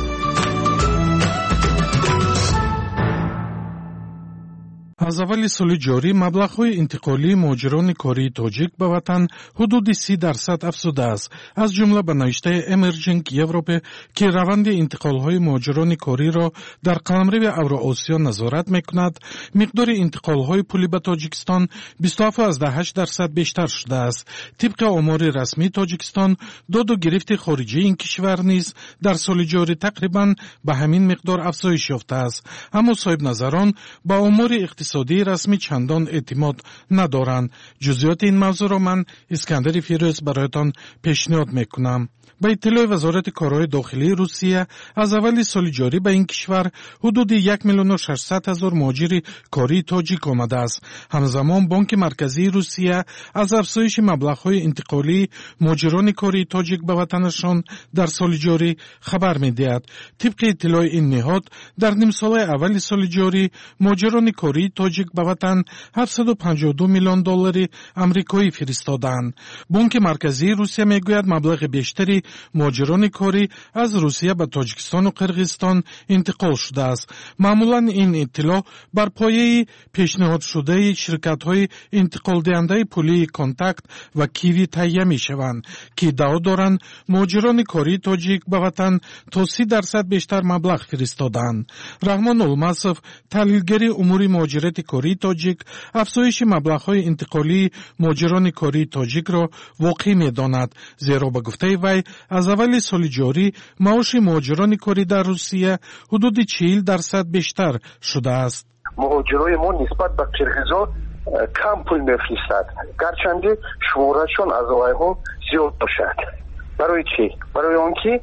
Speaker 16: از اول سال جاری مبلغ‌های انتقالی مهاجران کاری تاجیک به وطن حدود سی درصد افزوده است. از جمله به نوشته امرجینگ یوروپ که روند انتقال‌های مهاجران کاری را در قلمرو اوراسیا نظارت می‌کند، مقدار انتقال‌های پولی به تاجیکستان بیست و هفت و هشت درصد بیشتر شده است. طبق آمار رسمی تاجیکستان، داد و گرفت خارجی این کشور نیز در سال جاری تقریباً به همین مقدار افزایش یافته است. اما صاحب نظران با آمار اقتصادی رسمی چندان اعتماد ندارند. جزئیات این موضوع را من اسکندر فیروز برایتان پیشنهاد میکنم. با اطلاع وزارت کارهای داخلی روسیه از اول سال جاری به این کشور حدود یک میلیون و ششصد هزار مهاجر کاری تاجیک آمده است. همزمان بانک مرکزی روسیه از افزایش مبلغ‌های انتقالی مهاجران کاری تاجیک به وطنشان در سال جاری خبر می‌دهد. طبق اطلاع این نهاد در نیم سال اول سال جاری مهاجران کاری تاجیک به وطن هفتصد و پنجاه و دو میلیون دلار آمریکایی فرستادند. بانک مرکزی روسیه میگوید مبلغ بیشتری مهاجران کاری از روسیه به تاجیکستان و قرقیزستان انتقال شده است. معمولا این اطلاع بر پایه پیشنهاد شده شرکت‌های انتقال دهنده پولی کانتاکت و کیوی تهیه می‌شوند که ادعا دارند مهاجران کاری تاجیک به وطن تا سی درصد بیشتر مبلغ فرستادند. رحمان الماسوف، تحلیلگر امور مهاجرت کاری تاجیک، افزایش مبلغ‌های انتقالی مهاجران کاری تاجیک را واقعی می‌داند، زیرا به گفته وی از اول سال جاری معاش مهاجران کاری در روسیه حدود چهل درصد بیشتر شده است.
Speaker 17: مهاجرای ما نسبت به قرقیزا کم پول میفرستند، گرچند شمارهشان از آقایها زیاد باشد. برای چی؟ برای آنکه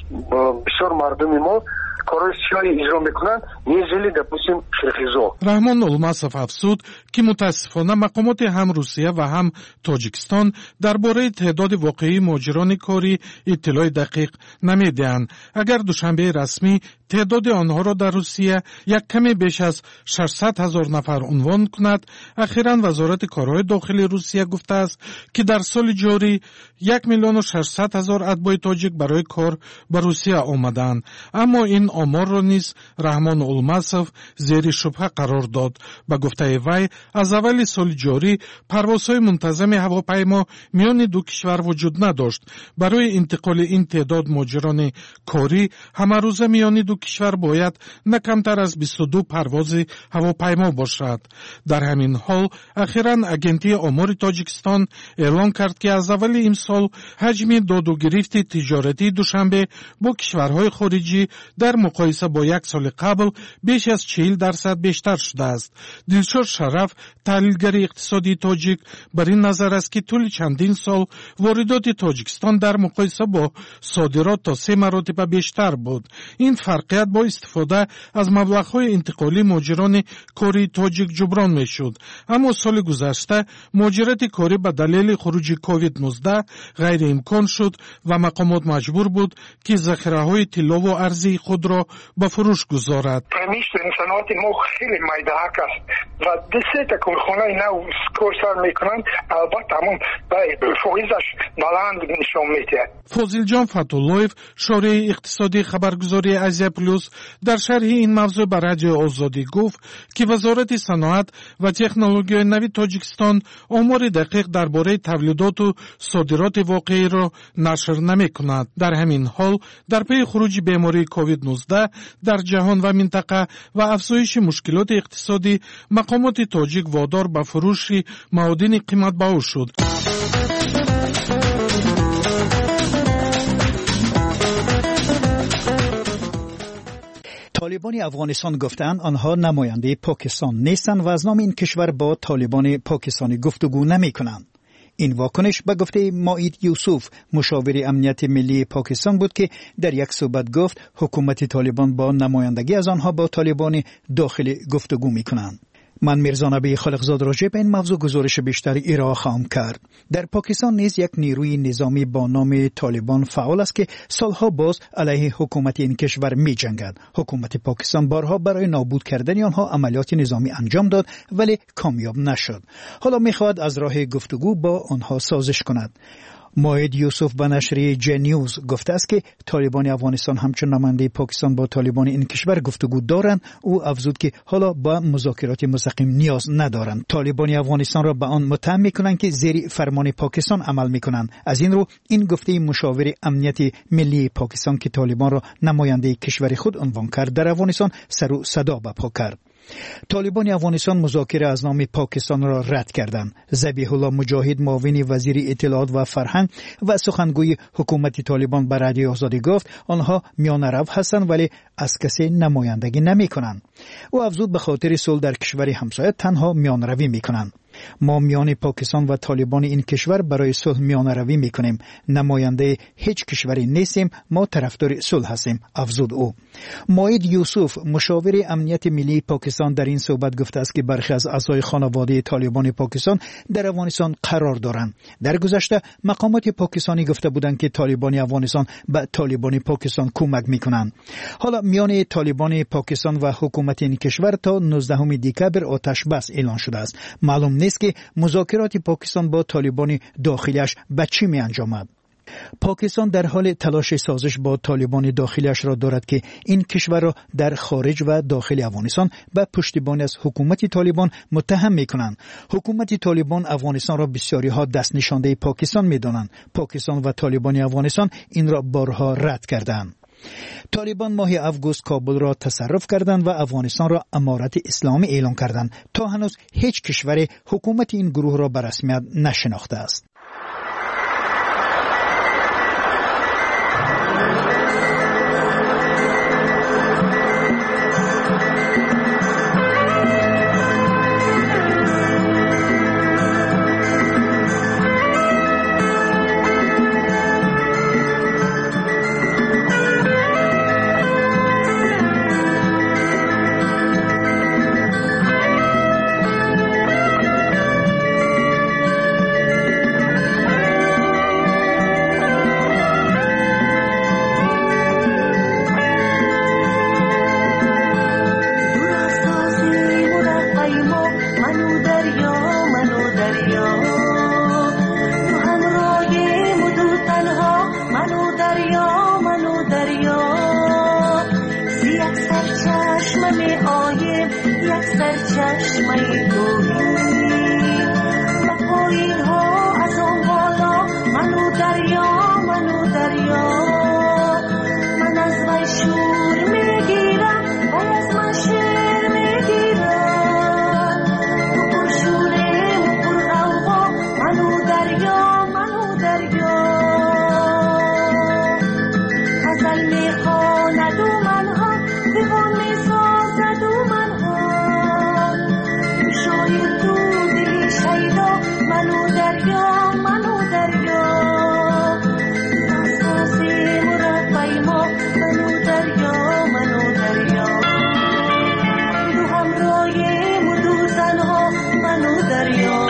Speaker 17: بسیار مردم ما کارهای سیاهی اجرا میکنن نیزلی در پوسیم قرقیزا.
Speaker 16: رحمان الماسوف افزود که متاسفانه مقامات هم روسیه و هم تاجیکستان درباره تعداد واقعی مهاجران کاری اطلاع دقیق نمیدهند. اگر دوشنبه رسمی تعداد آنها را در روسیه یک کمی بیش از ششصد هزار نفر عنوان کند، اخیراً وزارت کارهای داخلی روسیه گفته است که در سال جاری یک میلیون و ششصد هزار اتباع تاجیک برای کار به روسیه آمدند. اما این آمار را نیز رحمان الماسوف زیر شبهه قرار داد. به گفته وی از اول سال جاری پروازهای منتظم هواپیما میان دو کشور وجود نداشت. برای انتقال این تعداد مهاجران کاری همه روزه میان دو کشور باید نه کمتر از بیست و دو پرواز هواپیما باشد. در همین حال اخیراً اگنتی آمار تاجیکستان اعلام کرد که از اول این سال حجم داد و گرفت تجارتی دوشنبه با کشورهای خارجی در مقایسه با یک سال قبل بیش از چهل درصد بیشتر شده است. دلشاد شرف تحلیلگر اقتصادی تاجیک بر این نظر است که طول چندین سال واردات تاجیکستان در مقایسه با صادرات تا سه مراتب بیشتر بود. این فرقیت با استفاده از مبلغ‌های انتقالی مهاجران کاری تاجیک جبران می‌شد. اما سال گذشته مهاجرت کاری به دلیل خروج کووید نوزده غیر امکان شد و مقامات مجبور بود که ذخیره‌های طلا و ارزی خود را به فروش گذارد.
Speaker 17: پرمیشتن صنعت ما خیلی میدهک است و دسته تا کارخانه نو کار سر میکنند، البته همون فایزش بلند نشان میده.
Speaker 16: فاضل جان فتولایف شارح اقتصادی خبرگزاری آزیا پلوس در شرح این موضوع به رادیو آزادی گفت که وزارت صنعت و تکنولوژی نوی تاجیکستان آمار دقیق درباره تولیدات و صادرات واقعی را نشر نمی کند. در همین حال در پی خروج بیماری کووید نوزده در جهان و منطقه و افزایش مشکلات اقتصادی، مقامات تاجیک وادار به فروش معادن قیمت بها شد.
Speaker 4: طالبان افغانستان گفتند آنها نماینده پاکستان نیستند و از نام این کشور با طالبان پاکستانی گفتگو نمی کنند. این واکنش به گفته مائید یوسف مشاور امنیت ملی پاکستان بود که در یک صحبت گفت حکومت طالبان با نمایندگی از آنها با طالبان داخلی گفتگو می کنند. من میرزا نبی خالقزاد راجع به این موضوع گزارش بیشتر ارائه خواهم کرد. در پاکستان نیز یک نیروی نظامی با نام طالبان فعال است که سالها باز علیه حکومت این کشور می جنگد. حکومت پاکستان بارها برای نابود کردن آنها عملیات نظامی انجام داد ولی کامیاب نشد. حالا می خواهد از راه گفتگو با آنها سازش کند. مائید یوسف به نشریه جی نیوز گفته است که طالبان افغانستان همچون نماینده پاکستان با طالبان این کشور گفتگو دارند. او افزود که حالا با مذاکرات مستقیم نیاز ندارند. طالبان افغانستان را به آن متهم می‌کنند که زیر فرمان پاکستان عمل می‌کنند. از این رو این گفته مشاور امنیت ملی پاکستان که طالبان را نماینده کشور خود عنوان کرد در افغانستان سر و صدا برپا کرد. طالبان افغانستان مذاکره از نام پاکستان را رد کردند. ذبیح الله مجاهد معاون وزیر اطلاعات و فرهنگ و سخنگوی حکومت طالبان به رادیو آزادی گفت آنها میانه رو هستند ولی از کسی نمایندگی نمی کنند. او افزود به خاطر صلح در کشور همسایه تنها میانه روی می کنند. ما میان پاکستان و طالبان این کشور برای صلح میانه روی می کنیم. نماینده هیچ کشوری نیستیم، ما طرفدار صلح هستیم، افزود او. مائید یوسف مشاور امنیت ملی پاکستان در این صحبت گفته است که برخی از اعضای خانواده طالبان پاکستان در افغانستان قرار دارند. در گذشته مقامات پاکستانی گفته بودند که طالبان افغانستان به طالبان پاکستان کمک میکنند. حالا میان طالبان پاکستان و حکومت این کشور تا نوزدهم دکبر آتش بس اعلان شده است. معلوم نیست که مذاکرات پاکستان با طالبان داخلیش به چی می انجامد. پاکستان در حال تلاش سازش با طالبان داخلیش را دارد که این کشور را در خارج و داخل افغانستان به پشتیبانی از حکومت طالبان متهم می کنند. حکومت طالبان افغانستان را بسیاری ها دست نشانده پاکستان می دانند. پاکستان و طالبان افغانستان این را بارها رد کردند. طالبان ماه اوگوست کابل را تصرف کردند و افغانستان را امارت اسلامی اعلام کردند. تا هنوز هیچ کشور حکومت این گروه را به رسمیت نشناخته است.
Speaker 13: غزل میخواند و منها دیوان میسازد دریا منو دریا اساسی مرفعی ما منو دریا منو دریا دو همراهیم و دو تنها منو دریا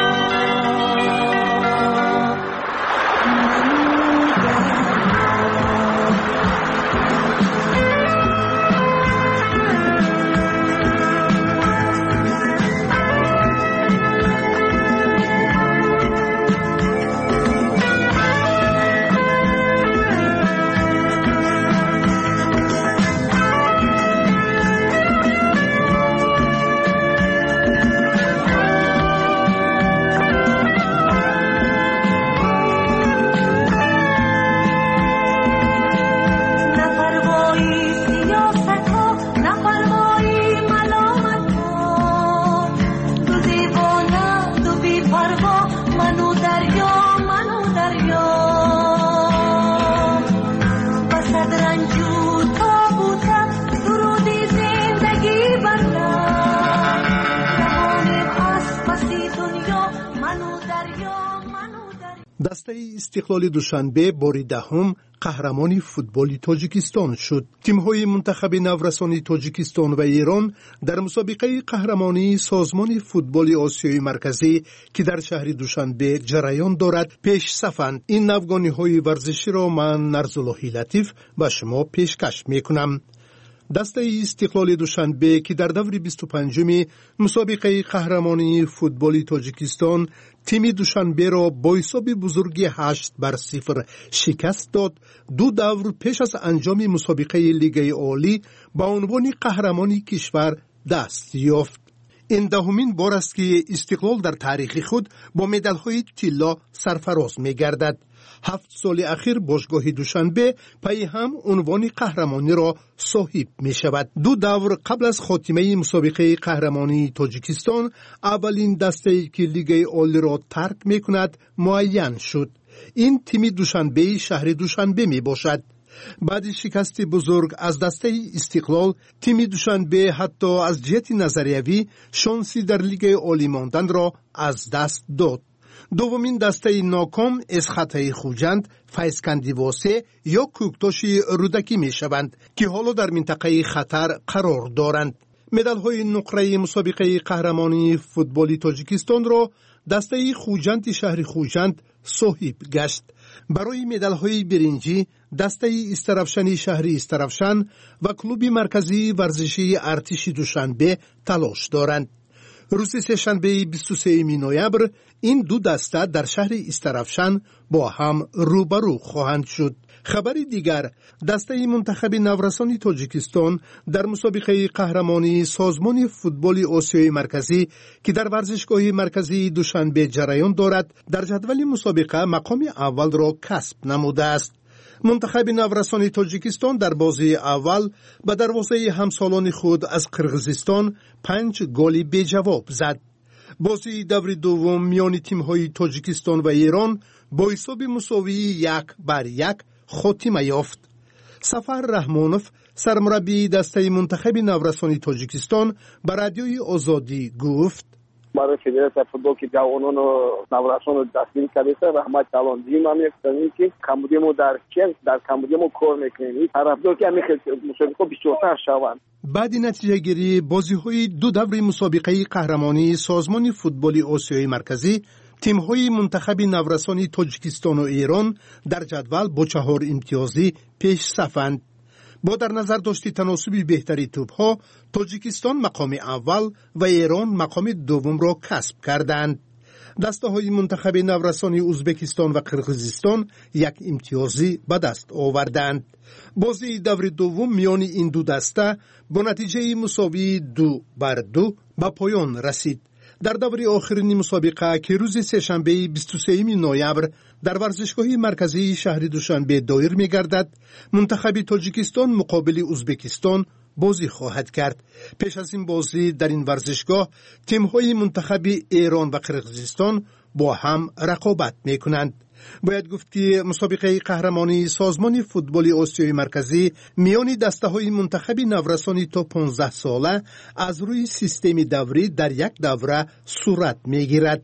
Speaker 18: دسته استقلال دوشنبه باری دهم قهرمان فوتبال تاجیکستان شد. تیم‌های منتخب نورسان تاجیکستان و ایران در مسابقه قهرمانی سازمان فوتبال آسیای مرکزی که در شهر دوشنبه جریان دارد پیش صفند. این نوگانی‌های ورزشی را من نرزاللهی لطیف به شما پیشکش می‌کنم. دسته استقلال دوشنبه که در دور بیست و پنجم مسابقه قهرمانی فوتبال تاجیکستان تیم دوشنبه را با حساب بزرگی هشت بر صفر شکست داد، دو دور پیش از انجام مسابقه لیگ عالی با عنوان قهرمانی کشور دست یافت. این دهمین بار است که استقلال در تاریخ خود با مدال‌های طلا سرفراز می‌گردد. هفت سال اخیر باشگاه دوشنبه پی هم عنوان قهرمانی را صاحب می شود. دو دور قبل از خاتمه مسابقه قهرمانی تاجیکستان اولین دسته که لیگ عالی را ترک می کند معین شد. این تیم دوشنبه شهر دوشنبه می باشد. بعد شکست بزرگ از دسته استقلال، تیم دوشنبه حتی از جهت نظریوی شانسی در لیگ عالی ماندن را از دست داد. دومین دسته ناکام از خطای خوجند، فیضکندی واسه یا کوکتاش رودکی می شوند که حالا در منطقه خطر قرار دارند. مدال های نقره مسابقه قهرمانی فوتبال تاجیکستان را دسته خوجند شهر خوجند صاحب گشت. برای مدال های برنجی دسته استرافشانی شهر استرافشان و کلوب مرکزی ورزشی ارتش دوشنبه تلاش دارند. روز سه‌شنبه بیست و سوم نوامبر این دو دسته در شهر استرافشان با هم روبرو خواهند شد. خبر دیگر، دسته منتخب نورسان تاجیکستان در مسابقه قهرمانی سازمان فوتبال آسیای مرکزی که در ورزشگاه مرکزی دوشنبه جریان دارد، در جدول مسابقه مقام اول را کسب نموده است. منتخب نورسان تاجیکستان در بازی اول به دروازه همسالان خود از قرغیزستان پنج گل بی جواب زد. بازی دور دوم میان تیم‌های تاجیکستان و ایران با حساب مساوی یک بر یک خاتمه یافت. سفر رحمانوف سرمربی دسته منتخب نورسان تاجیکستان به رادیوی آزادی گفت:
Speaker 19: برای فدراسیون فوتبال که جوانان و نورسان رو دستگیر کرده رحمت کلان دیم هم یک که کمبودیمو در کل در کمبودیمو کار میکنیم طرفدار که همین مسابقه بیشتر شوند.
Speaker 18: بعد نتیجه گیری بازی های دو دور مسابقه قهرمانی سازمان فوتبال آسیای مرکزی، تیم های منتخب نورسان تاجیکستان و ایران در جدول با چهار امتیازی پیش صفند. با در نظر داشتی تناسب بهتری توپ ها، تاجیکستان مقام اول و ایران مقام دوم را کسب کردند. دسته های منتخب نورسان ازبکستان و قرغیزستان یک امتیازی به دست آوردند. بازی دور دوم میان این دو دسته با نتیجه مساوی دو بر دو به پایان رسید. در دور آخرین مسابقه که روز سه‌شنبه بیست و سوم نوامبر در ورزشگاه مرکزی شهر دوشنبه دایر می‌گردد، منتخب تاجیکستان مقابل ازبکستان بازی خواهد کرد. پیش از این بازی در این ورزشگاه تیم‌های منتخب ایران و قرغیزستان با هم رقابت می‌کنند. باید گفت که مسابقه قهرمانی سازمان فوتبال آسیای مرکزی میان دسته‌های منتخب نورسان تا پانزده ساله از روی سیستم دوری در یک دوره صورت می‌گیرد.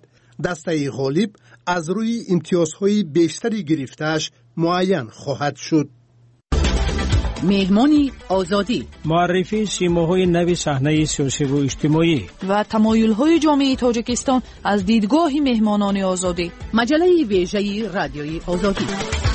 Speaker 18: دسته غالب از روی امتیازهای بیشتری گرفتهش معین خواهد شد.
Speaker 20: مهمانی آزادی،
Speaker 21: معرفی سیماهای نو صحنه سیاسی و اجتماعی
Speaker 20: و تمایل‌های جامعه تاجیکستان از دیدگاه مهمانان آزادی. مجله ویژه رادیوی آزادی.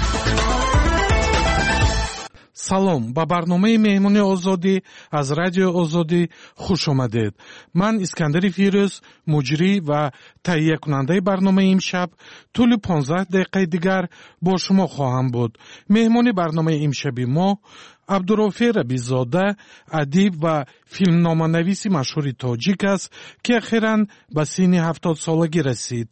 Speaker 16: салом ба барномаи меҳмони озодӣ аз радиои озодӣ хуш омадед. ман искандари фирӯз, муҷрӣ ва таҳиякунандаи барномаи имшаб тӯли понздаҳ дақиқаи дигар бо шумо хоҳам буд. меҳмони барномаи имшаби мо абдурофе рабизода, адиб ва филмноманависи машҳури тоҷик аст, ки ахиран ба синни ҳафтод солагӣ расид.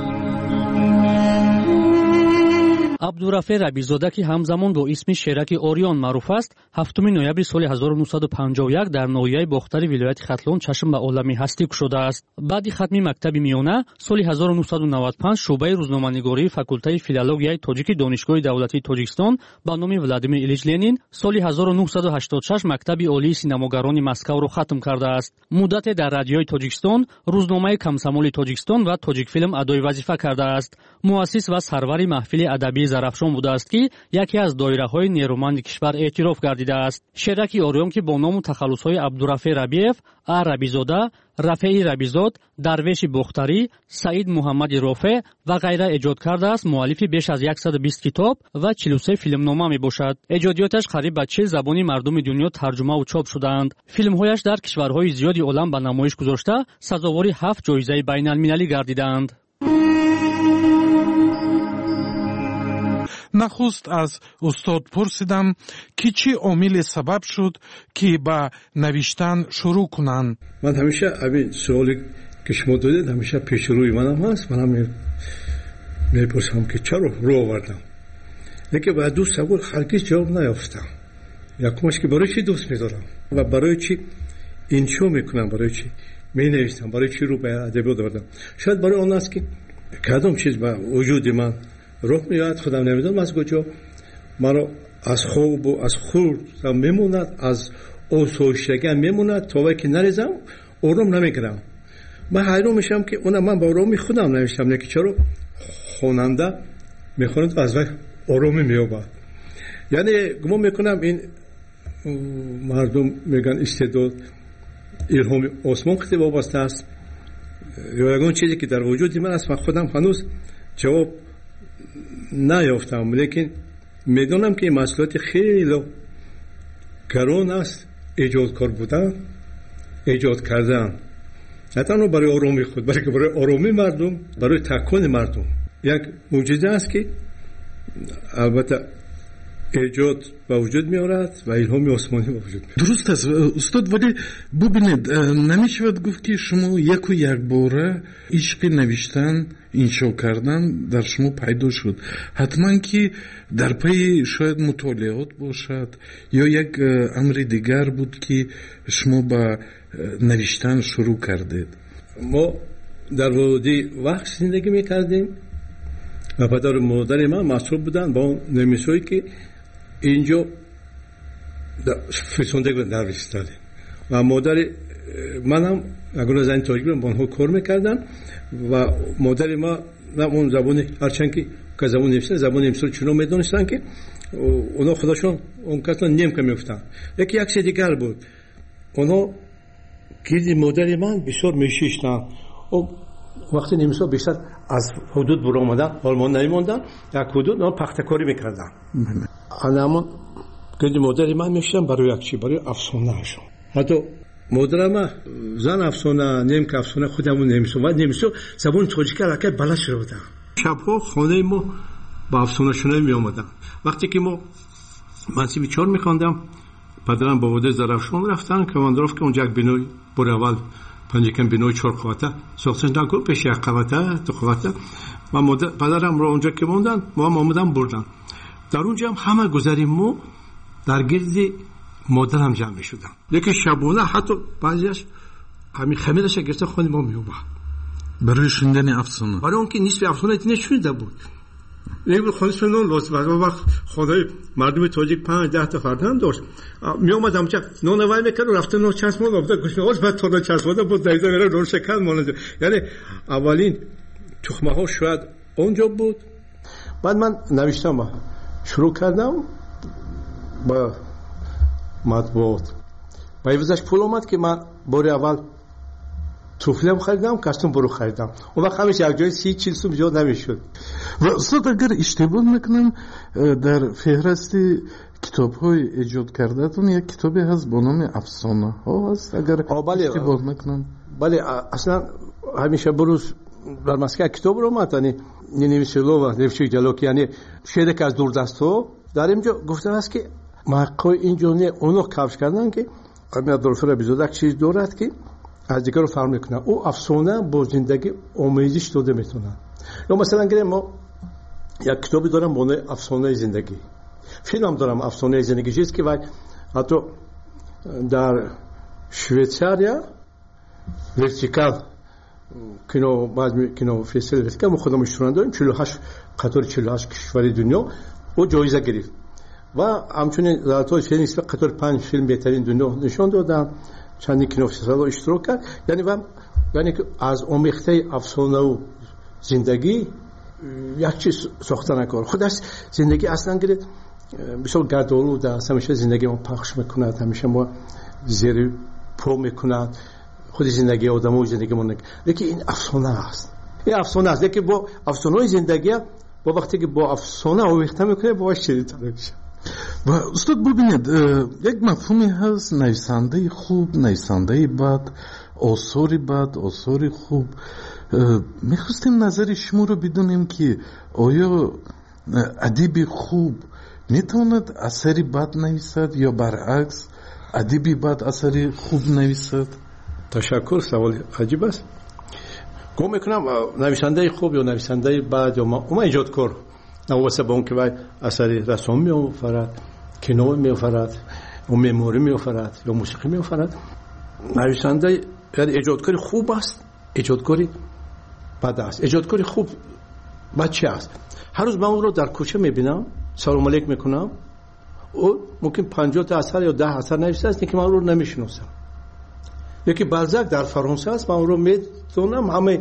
Speaker 22: абдурафе рабизода, ки ҳамзамон бо исми шераки ориён маъруф аст, ҳафтуми ноябри соли ҳазору нуҳсаду панҷоҳу як дар ноҳияи бохтари вилояти хатлон чашм ба олами ҳастӣ кушодааст. баъди хатми мактаби миёна соли ҳазору нуҳсаду навад و پنج шӯъбаи рӯзноманигории факултаи филологияи тоҷики донишгоҳи давлатии тоҷикистон ба номи Владимир Илич Ленин соли ҳазору нуҳсаду ҳаштоду шаш мактаби олии синамогарони Москавро хатм кардааст. муддате дар радиои Тоҷикистон, рӯзномаи Комсомоли Тоҷикистон ва Тоҷикфилм адои вазифа кардааст. муассис ва сарвари маҳфили адабии зарафшон будааст, ки яке аз доираҳои нерӯманди кишвар эътироф гардидааст. шераки ориён, ки бо ному тахаллусҳои Абдурафе Рабиев, А Рабизода, рафеи Рабизод, дарвеши бохтарӣ, Саид Муҳаммади Рофе ва ғайра эҷод кардааст, муаллифи беш аз яксаду бист китоб ва чилу се филмнома мебошад. эҷодиёташ қариб ба чил забони мардуми дунё тарҷумаву чоп шудаанд. филмҳояш дар кишварҳои зиёди олам ба намоиш гузошта, сазовори ҳафт ҷоизаи байналмилалӣ гардидаанд.
Speaker 16: нахуст аз устод пурсидам, ки чӣ омиле сабаб шуд, ки ба навиштан шурӯъ кунанд.
Speaker 23: ман ҳамеша абин суоле ки шумо додед ҳамеша пешрӯи манам ҳаст. манам мепурсам ки чаро рӯ овардам, лекин ба ду савол ҳаргиз ҷавоб наёфтам. якумаш ки барои чӣ дӯст медорам ва барои чӣ иншо мекунам, барои чӣ менавистам, барои чӣ рӯ ба адабиёт овардам. шояд барои он аст ки кадом чиз ба вуҷуди ман роҳ меояд, худам намедонам аз куҷо маро аз хобу аз хурдам мемонад, аз осоиштагиам мемонад, то вақте ки нарезам ором намегирам. ман ҳайрон мешавам ки она ман ба ороми худам навиштам, лекин чаро хонанда мехонад ва аз вай оромӣ меёбад. яъне гумон мекунам ин мардум мегӯянд истеъдод илҳоми осмон қисм вобаста аст ё ягон чизе ки дар вуҷуди ман аст. ман худам ҳанӯз ҷавоб наёфтам, лекин медонам ки масъулияти хеле гарон аст эҷодкор будан, эҷод кардан, на танҳо барои оромии худ, балки барои оромии мардум, барои такони мардум. як мӯъҷиза аст ки албатта эҷод ба вуҷуд меорад ва илҳоми осмонӣ ба вуҷуд меорад.
Speaker 16: дуруст аст устод, вале бубинед, намешавад гуфт ки шумо яку якбора ишқи навиштан, иншо кардан дар шумо пайдо шуд. ҳатман ки дар пайи шояд мутолиот бошад ё як амри дигар буд ки шумо ба навиштан шурӯъ кардед.
Speaker 23: мо дар води вақт зиндагӣ мекардем ва падару модари ман масъул буданд ба он немисҳое ки инҷо фисондаги навистали ва модари манам ягона зани тоҷик ба онҳо кор мекарданд ва модари ма он забони ҳарчанд ки ка забони немисӣ забони немисро чунон медонистанд ки онҳо худашон он касна немка мегуфтанд. лекин як се дигар буд, онҳо гирди модари ман бисёр мешиштанд. вақти немисҳо бештар аз ҳудуд буромадан олмон намемонданд, як ҳудуд пахтакорӣ мекарданд. анамон гирди модари ман мешиштанд барои як чӣ, барои афсонаашон. ҳатто модарама зан афсона, немка афсона, худамон немисо ва немисо забони тоҷика ракай баланд шуда буданд. шабҳо хонаи мо ба афсонашунавӣ меомаданд. вақте ки мо мансиби чор мехондам, падарам ба водии Зарафшон рафтанд, командировка онҷа як бинои бори аввал панҷакам бинои чор қавата сохташ нагӯ, пеш як қавата ду қавата. ва падарамро онҷа ки монданд, мо ҳам омадан бурданд. дар онҷа ҳам ҳама гузари мо дар гирди модарам ҷамъ мешуданд. лекин шабона ҳатто баъзеаш ҳамин хамираша гирифта хони мо меомад
Speaker 16: барои шундани афсона,
Speaker 23: барои он ки нисфи афсона нешунида буд. خونشون لطف و وقت خدای مردم تاجیک پنج ده تا فرزند داشت میومد همچه نون وای میکرد و رفته نو چشم آورد گوش می‌آورد بعد تا چشم آورد بود دایزه میره نور شکل مونده. یعنی اولین تخمه ها شاید اونجا بود.
Speaker 17: بعد من نوشتم شروع کردم با مطبوعات و ایوزش پول اومد که من بار اول توفلم خریدم، کاستوم برو خریدم. اون وقت همیشه یک جای سی چیل سوم جا نمیشد.
Speaker 16: و استاد اگر اشتباه نکنم در فهرست کتاب های ایجاد کردهتون یک کتابی هست با نام افسانه ها هست اگر اشتباه نکنم.
Speaker 17: بله اصلا همیشه بروز در مسکه کتاب رو اومد، یعنی نویسلو و نویسچی جلوکی، یعنی شعر که از دور دست ها در اینجا گفته است که محققای اینجا نه اونو کفش کردن که همین عبدالرفیق ربیع‌زاده چیز دارد که از دیگر رو فرق میکنه. او افسانه با زندگی آمیزش داده میتونه. یا مثلا گریم ما یک کتابی دارم با نام افسانه زندگی، فیلم هم دارم افسانه زندگی، چیزی که حتی در شویتزاریا ورتیکال کینو بعد کینو فستیوال ورتیکال ما خودمون اشتراک داریم، چهل و هشت قطار چهل و هشت کشور دنیا او جایزه گرفت و همچنین در طول فیلم نسبت قطار پنج فیلم بهترین دنیا نشان دادن، چندین کینو فستیوال اشتراک کرد. یعنی و یعنی که از آمیخته افسانه و زندگی یک چیز ساخته نکار. خودش زندگی اصلا گرید بسیار گردآلود است، همیشه زندگی ما پخش میکند، همیشه ما زیر پا میکند خود زندگی آدم و زندگی ما نگه. لیکن این افسانه است، این افسانه است. لیکن با افسانه زندگی با وقتی که با افسانه آمیخته میکنه باش شدیدتر میشه.
Speaker 16: و استاد ببینید یک مفهومی هست نویسنده خوب، نویسنده بد، آثاری بد، آثاری خوب. میخواستیم نظر شما رو بدونیم که آیا ادیب خوب میتواند اثری بد نویسد یا برعکس ادیبی بد اثری خوب نویسد؟
Speaker 17: تشکر، سوال عجیب است. گم میکنم نویسنده خوب یا نویسنده بد یا ما ایجادکار نواسه با اون که باید اثری رسام میآفرد، کینو میآفرد، و معماری میآفرد یا موسیقی میآفرد. نویسنده یعنی ایجادکاری خوب است، ایجادکاری بد است. ایجادکاری خوب بچه است. هر روز من اون رو در کوچه میبینم، سلام علیک میکنم، او ممکن پنجاه تا اثر یا ده اثر نوشته است که من رو نمیشناسم. یکی بلزاک در فرانسه است، من اون رو میدونم، همه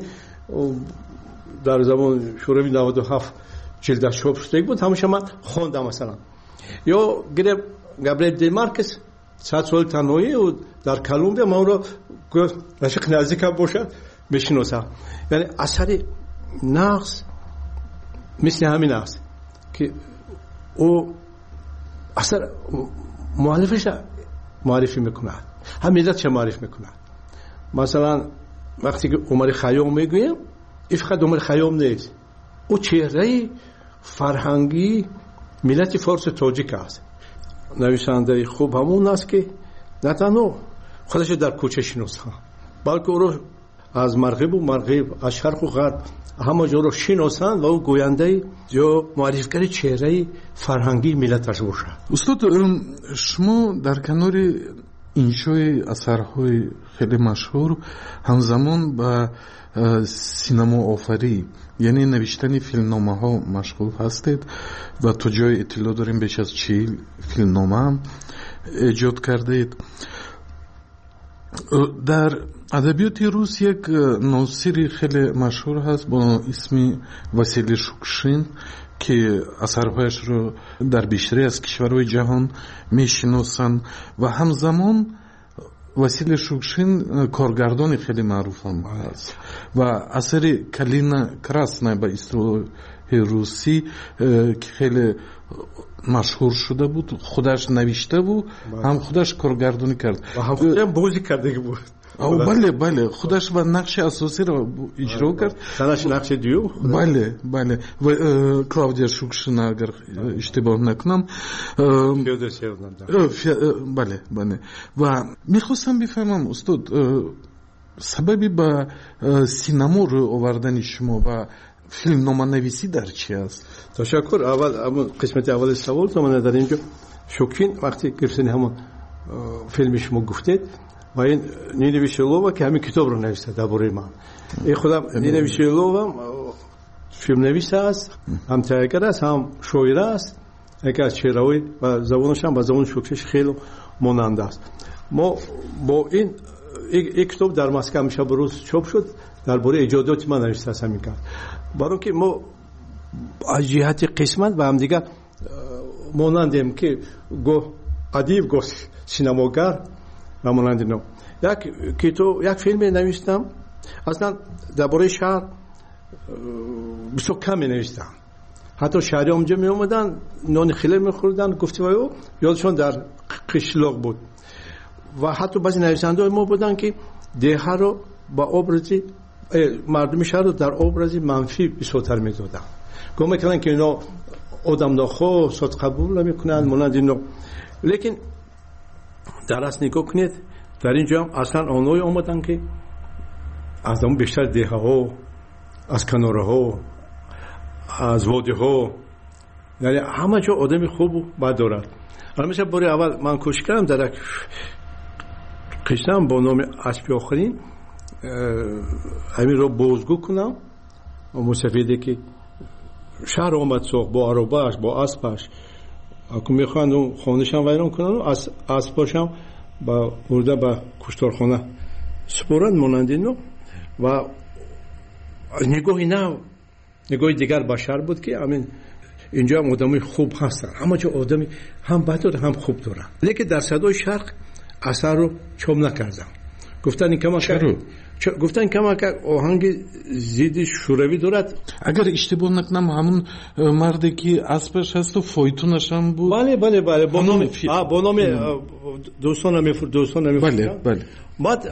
Speaker 17: در زمان شوروی نود و هفت جلدش چاپ شده بود، همیشه من خواندم. مثلا یا گرب گابریل دی مارکس صد سال تنهایی و در کلمبیا، من اون رو گفت رشق نزدیک باشد میشناسم. یعنی اثر نقص مثل همین است که او اثر مؤلفش معرفی میکنه، هم ملتش معرفی میکنه. مثلا وقتی که عمر خیام میگویم، این فقط عمر خیام نیست، او چهره فرهنگی ملت فارس تاجیک است. نویسنده خوب همون است که نه تنها خودش در کوچه شناسه، بلکه او رو از مغرب و مغرب، از شرق و غرب همه جا رو شناسند و او گوینده یا معرفیگر چهره فرهنگی ملتش باشه.
Speaker 16: استاد شما در کنار انشای اثرهای خیلی مشهور همزمان با سینما آفری یعنی نوشتن فیلمنامه ها مشغول هستید و تو جای اطلاع داریم بیش از چهل فیلمنامه هم ایجاد کردید. در ادبیات روس یک ناصری خیلی مشهور هست با اسم واسیلی شوکشین که اثرهایش رو در بیشتری از کشورهای جهان میشناسند و همزمان واسیلی شوکشین کارگردان خیلی معروف هم هست و اثر کلینا کراسنا به اصطلاح روسی که خیلی مشهور شده بود، خودش نوشته بود، هم خودش کارگردانی کرد
Speaker 17: و هم خودش بازی کرده بود.
Speaker 16: بله بله خودش و نقش اساسی رو اجرا کرد.
Speaker 17: تنش نقش دیو.
Speaker 16: بله بله و کلاودیا شوکشین اگر اشتباه نکنم. بله بله و میخواستم بفهمم استاد سببی با سینما رو آوردن شما و فیلمنامه نویسی در چی است؟
Speaker 17: تشکر. اول قسمت اول سوال تو من در اینجا شوکین وقتی گرفتن همون فیلم شما گفتید و این نینا ویشلووا که همین کتاب رو نوشته درباره من. این خودم نینا ویشلووا فیلم نویس است، هم تهیه‌گر است، هم شاعر است. یکی از شعرهای و زبانش هم با زبان شوکش خیلی مانند است. ما با این
Speaker 23: یک کتاب در مسکو میشه بروز چاپ شد درباره ایجادات من نوشته هستم میکرد. برای که ما از جهت قسمت به هم دیگه مانندیم که گو ادیب گو سینماگر و مانند اینا. یک کتاب یک فیلم نوشتم اصلا درباره شهر بسیار کم نوشتم. حتی شهری اونجا می اومدن نان خیلی میخوردن گفتیم او یادشون در قشلاق بود و حتی بعضی نویسنده ما بودن که دیه رو با ابرزی مردم شهر رو در ابرزی منفی بسیارتر میدادن. گفت میکنن که اینا آدم ناخو صد قبول نمیکنن مانند اینا. لیکن در اصل نگاه کنید در اینجا اصلا آنهایی آمدن که از اون بیشتر دیه ها از کناره ها از واده ها یعنی همه جا آدمی خوب و بد دارد. حالا مثلا باری اول من کوشش کردم در یک قشنم با نام اسبی آخرین همین رو بازگو کنم و مصفیده که شهر آمد سوق با عرباش با اسبش اکو میخواند اون خانهش هم ویران کنن و اسباش هم با برده با کشتارخانه سپورند مانند اینو و نگاهی نه نگاه دیگر بشر بود که همین اینجا هم آدمی خوب هستن اما چه آدمی هم بد داره هم خوب دارن. لیکن در صدای شرق اثر رو چوب نکردم. گفتن این کما که گفتن کما که آهنگ زید شوروی دارد.
Speaker 16: اگر اشتباه نکنم همون مردی که اسبش هست و فایتونش هم بود.
Speaker 23: بله بله بله با نام با نام دوستان میفر دوستان میفر.
Speaker 16: بله بله.
Speaker 23: بعد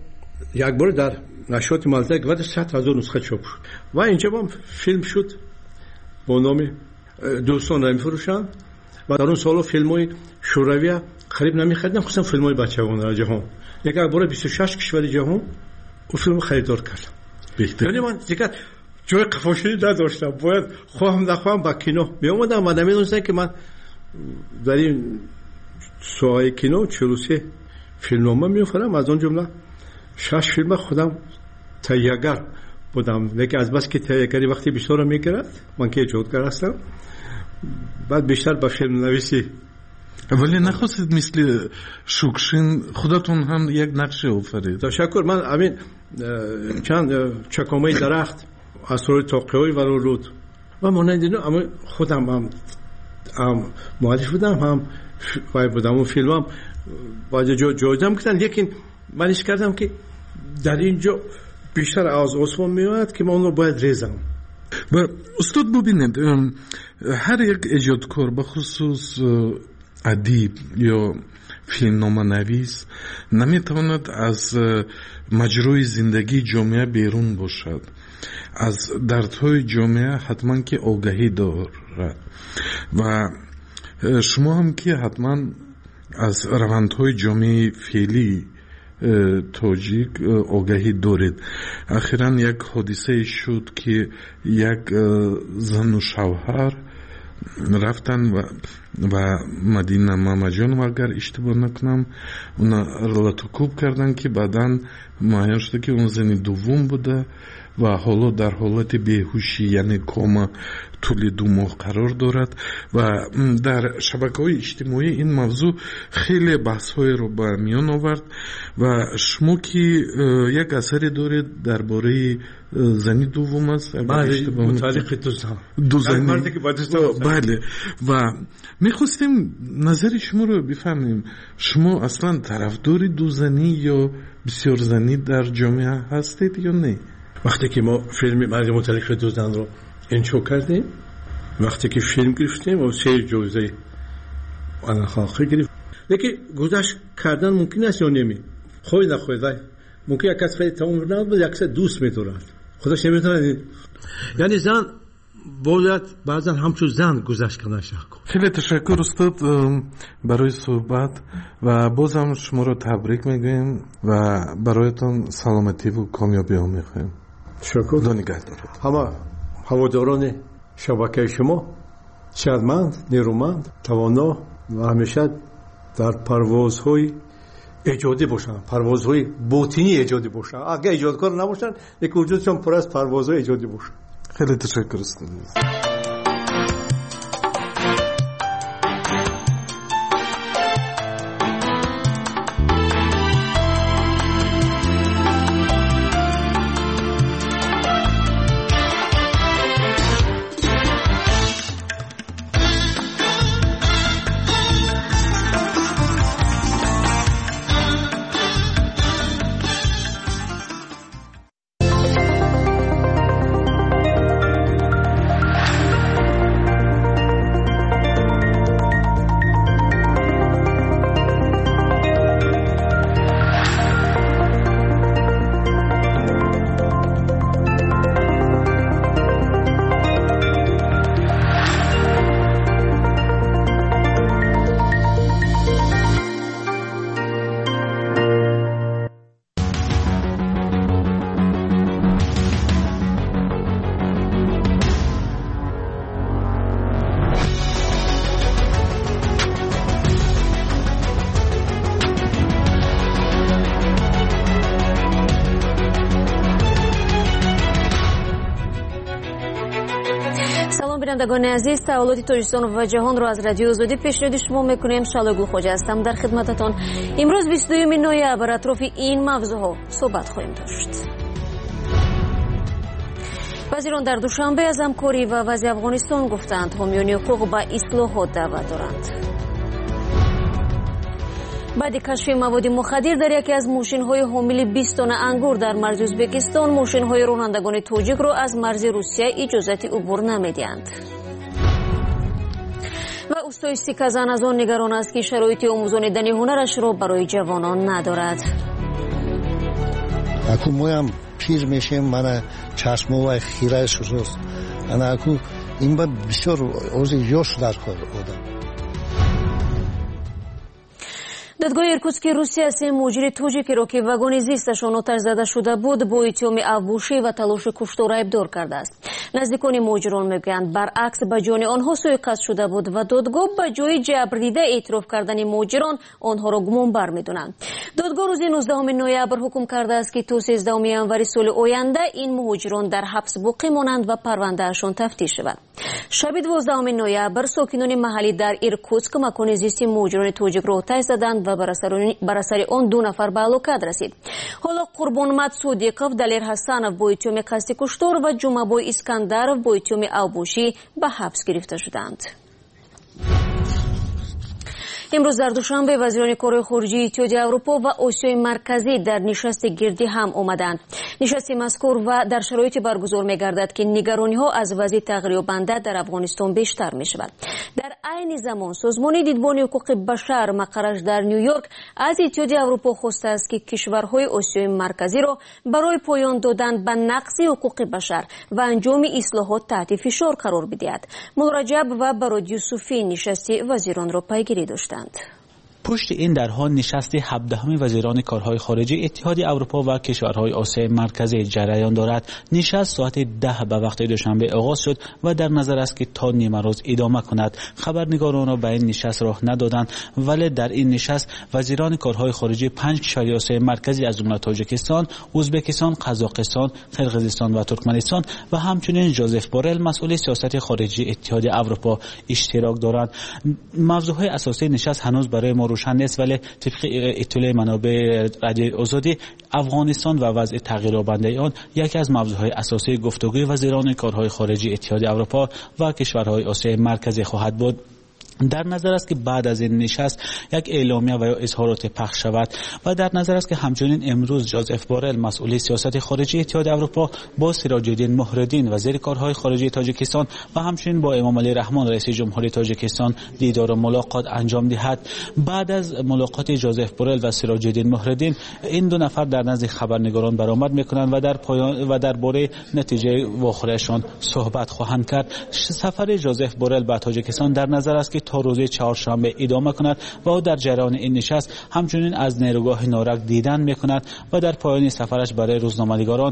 Speaker 23: یک بار در نشریات مالته گفت صد هزار نسخه چاپ شد و اینجا هم فیلم شد با نام دوستان میفروشن و در اون سالا فیلم‌های شوروی قریب نمی‌خریدن خصوصا فیلم‌های بچگانه در جهان. یک بار بیست و شش کشور جهان اون فیلم خریدار کردم. بهتر. یعنی من دیگه جای قفاشی نداشتم. باید خواهم نخواهم با کینو می اومدم و نمی‌دونستم که من در این ساحه کینو چهل و سه فیلمنامه می‌آفرم. از اون جمله شش فیلم خودم تهیه‌گر بودم. لیکن از بس که تهیه‌گری وقتی بیشتر می‌گیرد من که ایجادگر هستم بعد بیشتر به فیلم نویسی.
Speaker 16: ولی نخواستید مثل شوکشین خودتون هم یک نقشه آفرید؟
Speaker 23: تشکر. من همین چند چکامه درخت اسرار تاقی‌های ولو رود و مانند اینا اما خودم هم هم مؤلف بودم هم وای بودم و فیلمم باید جا جایدم کردن. لیکن من ایش کردم که در اینجا بیشتر از آسمان میاد که من اون رو باید ریزم.
Speaker 16: استاد ببینید هر یک ایجادکار بخصوص ادیب یا فیلمنامه نویس نمیتواند از مجروی زندگی جامعه بیرون باشد. از دردهای جامعه حتما که آگاهی دارد و شما هم که حتما از روندهای جامعه فعلی تاجیک آگاهی دارید. اخیراً یک حادثه شد که یک زن و شوهر رفتن و و مدینه مامجان و اگر اشتباه نکنم اونا رلاتوکوب کردن که بعداً معین شده که اون زن دوم بوده و حالا در حالت بیهوشی یعنی کوما طول دو ماه قرار دارد و در شبکه‌های اجتماعی این موضوع خیلی بحث‌های رو به میان آورد و شما که یک اثری دارید درباره زنی دوم است
Speaker 23: متعلق دو زن
Speaker 16: دو زنی بله و می‌خواستیم نظر شما رو بفهمیم. شما اصلا طرفدار دو زنی یا بسیار زنی در جامعه هستید یا نه؟
Speaker 23: وقتی که ما فیلم مرد متعلق دو زن رو انشو کردیم وقتی که فیلم گرفتیم و سه جایزه آن خاطر گرفت. لیکن گذشت کردن ممکن است یا نمی خواهی نخواهی ممکن یک کس خیلی تمام نبود یک کس دوست می‌دارد خودش نمی‌دونه. یعنی زن باید بعضا همچون زن گذشت کنه.
Speaker 16: خیلی تشکر استاد برای صحبت و بازم شما رو تبریک میگویم و برایتان سلامتی و کامیابی ها میخوایم.
Speaker 23: تشکر.
Speaker 16: خدا نگهدار.
Speaker 23: همه هواداران شبکه شما شادمند، نیرومند، توانا و همیشه در پروازهای ایجادی باشن، پروازهای باطنی ایجادی باشن. اگه ایجادکار نباشن یک وجودشون پر از پروازهای ایجادی باشن.
Speaker 16: خیلی تشکر استاد.
Speaker 1: سلام بینندگان عزیز، تحولات تاجیکستان و جهان را از رادیو آزادی پیشنهاد شما میکنیم. شالگل خوجا هستم در خدمتتان. امروز بیست و دو نوامبر اطراف این موضوعها صحبت خواهیم داشت. وزیران در دوشنبه از همکاری و وضع افغانستان گفتند حامیان حقوق به اصلاحات دعوت دارند. بعد کشف مواد مخدر در یکی از ماشین‌های حامل بیست تن انگور در مرز ازبکستان، ماشین‌های رانندگان تاجیک را از مرز روسیه اجازه عبور نمی‌دهند. و استای سیکزن از آن نگران است که شرایط آموزاندن هنرش را برای جوانان ندارد.
Speaker 2: اکو مویم پیر میشیم، من چشمو و خیره شوست. انا اکو این با بسیار اوز یوش در کار بودم.
Speaker 1: دادگاه ایرکوتسک روسیه سه مهاجر تاجیکی را که واگن زیستشان آتش زده شده بود با اتهام افبوشی و تلاش کشتار ایبدار کرده است. نزدیکان مهاجران میگویند برعکس به جان آنها سوءقصد شده بود و دادگاه به جای جبر دیده اعتراف کردن مهاجران آنها را گمانبر میدانند. دادگاه روز نوزدهم نوامبر حکم کرده است که تا سیزدهم ژانویه سال آینده این مهاجران در حبس باقی مانند و پروندهشان تفتیش شود. شب دوازدهم نوامبر ساکنان محلی در ایرکوتسک مکان زیست مهاجران تاجیک را آتش زدند و بر اثر آن دو نفر به هلاکت رسید. حالا قربانمت صدیقов، دلیر حسنов با اتهام قصد کشتار و جمعبای اسکندرov با اتهام اوبوشی به حبس گرفته شدند. امروز در دوشنبه وزیران کارهای خارجه اتحادیه اروپا و آسیای مرکزی در نشست گردی هم آمدند. نشست مذکور و در شرایطی برگزار می‌گردد که نگرانی‌ها از وضع تغییر‌یابنده در افغانستان بیشتر می‌شود. در عین زمان سازمان دیدبان حقوق بشر مقرش در نیویورک از اتحادیه اروپا خواسته است که کشورهای آسیای مرکزی را برای پایان دادن به نقض حقوق بشر و انجام اصلاحات تحت فشار قرار بدهد. مراجب و براد یوسفی نشست وزیران را پیگیری داشتند.
Speaker 3: پشت این درها نشست هفدهم وزیران کارهای خارجه اتحادیه اروپا و کشورهای آسیای مرکزی جریان دارد. نشست ساعت ده به وقت دوشنبه آغاز شد و در نظر است که تا نیمه روز ادامه کند. خبرنگاران را به این نشست راه ندادند، ولی در این نشست وزیران کارهای خارجه پنج کشور آسیای مرکزی از جمله تاجیکستان، ازبکستان، قزاقستان، قرقیزستان و ترکمنستان و همچنین جوزف بورل مسئول سیاست خارجی اتحادیه اروپا اشتراک دارند. موضوعهای اساسی نشست هنوز برای ما روشن نیست، ولی طبق اطلاع منابع رادیو آزادی افغانستان و وضع تغییرآورده آن یکی از موضوعهای اساسی گفتگوی وزیران کارهای خارجه اتحادیه اروپا و کشورهای آسیای مرکزی خواهد بود. در نظر است که بعد از این نشست یک اعلامیه و یا اظهارات پخش شود و در نظر است که همچنین امروز جوزف بورل مسئول سیاست خارجی اتحادیه اروپا با سراج الدین مهرالدین وزیر کارهای خارجه تاجیکستان و همچنین با امام علی رحمان رئیس جمهوری تاجیکستان دیدار و ملاقات انجام دهد. بعد از ملاقات جوزف بورل و سراج الدین مهرالدین این دو نفر در نزد خبرنگاران برآمد میکنند و در پایان و درباره نتیجه واخرهشان صحبت خواهند کرد. سفر جوزف بورل به تاجیکستان در نظر است که تا روز چهارشنبه ادامه کند و او در جریان این نشست همچنین از نیروگاه نارک دیدن میکند و در پایان سفرش برای روزنامه‌نگاران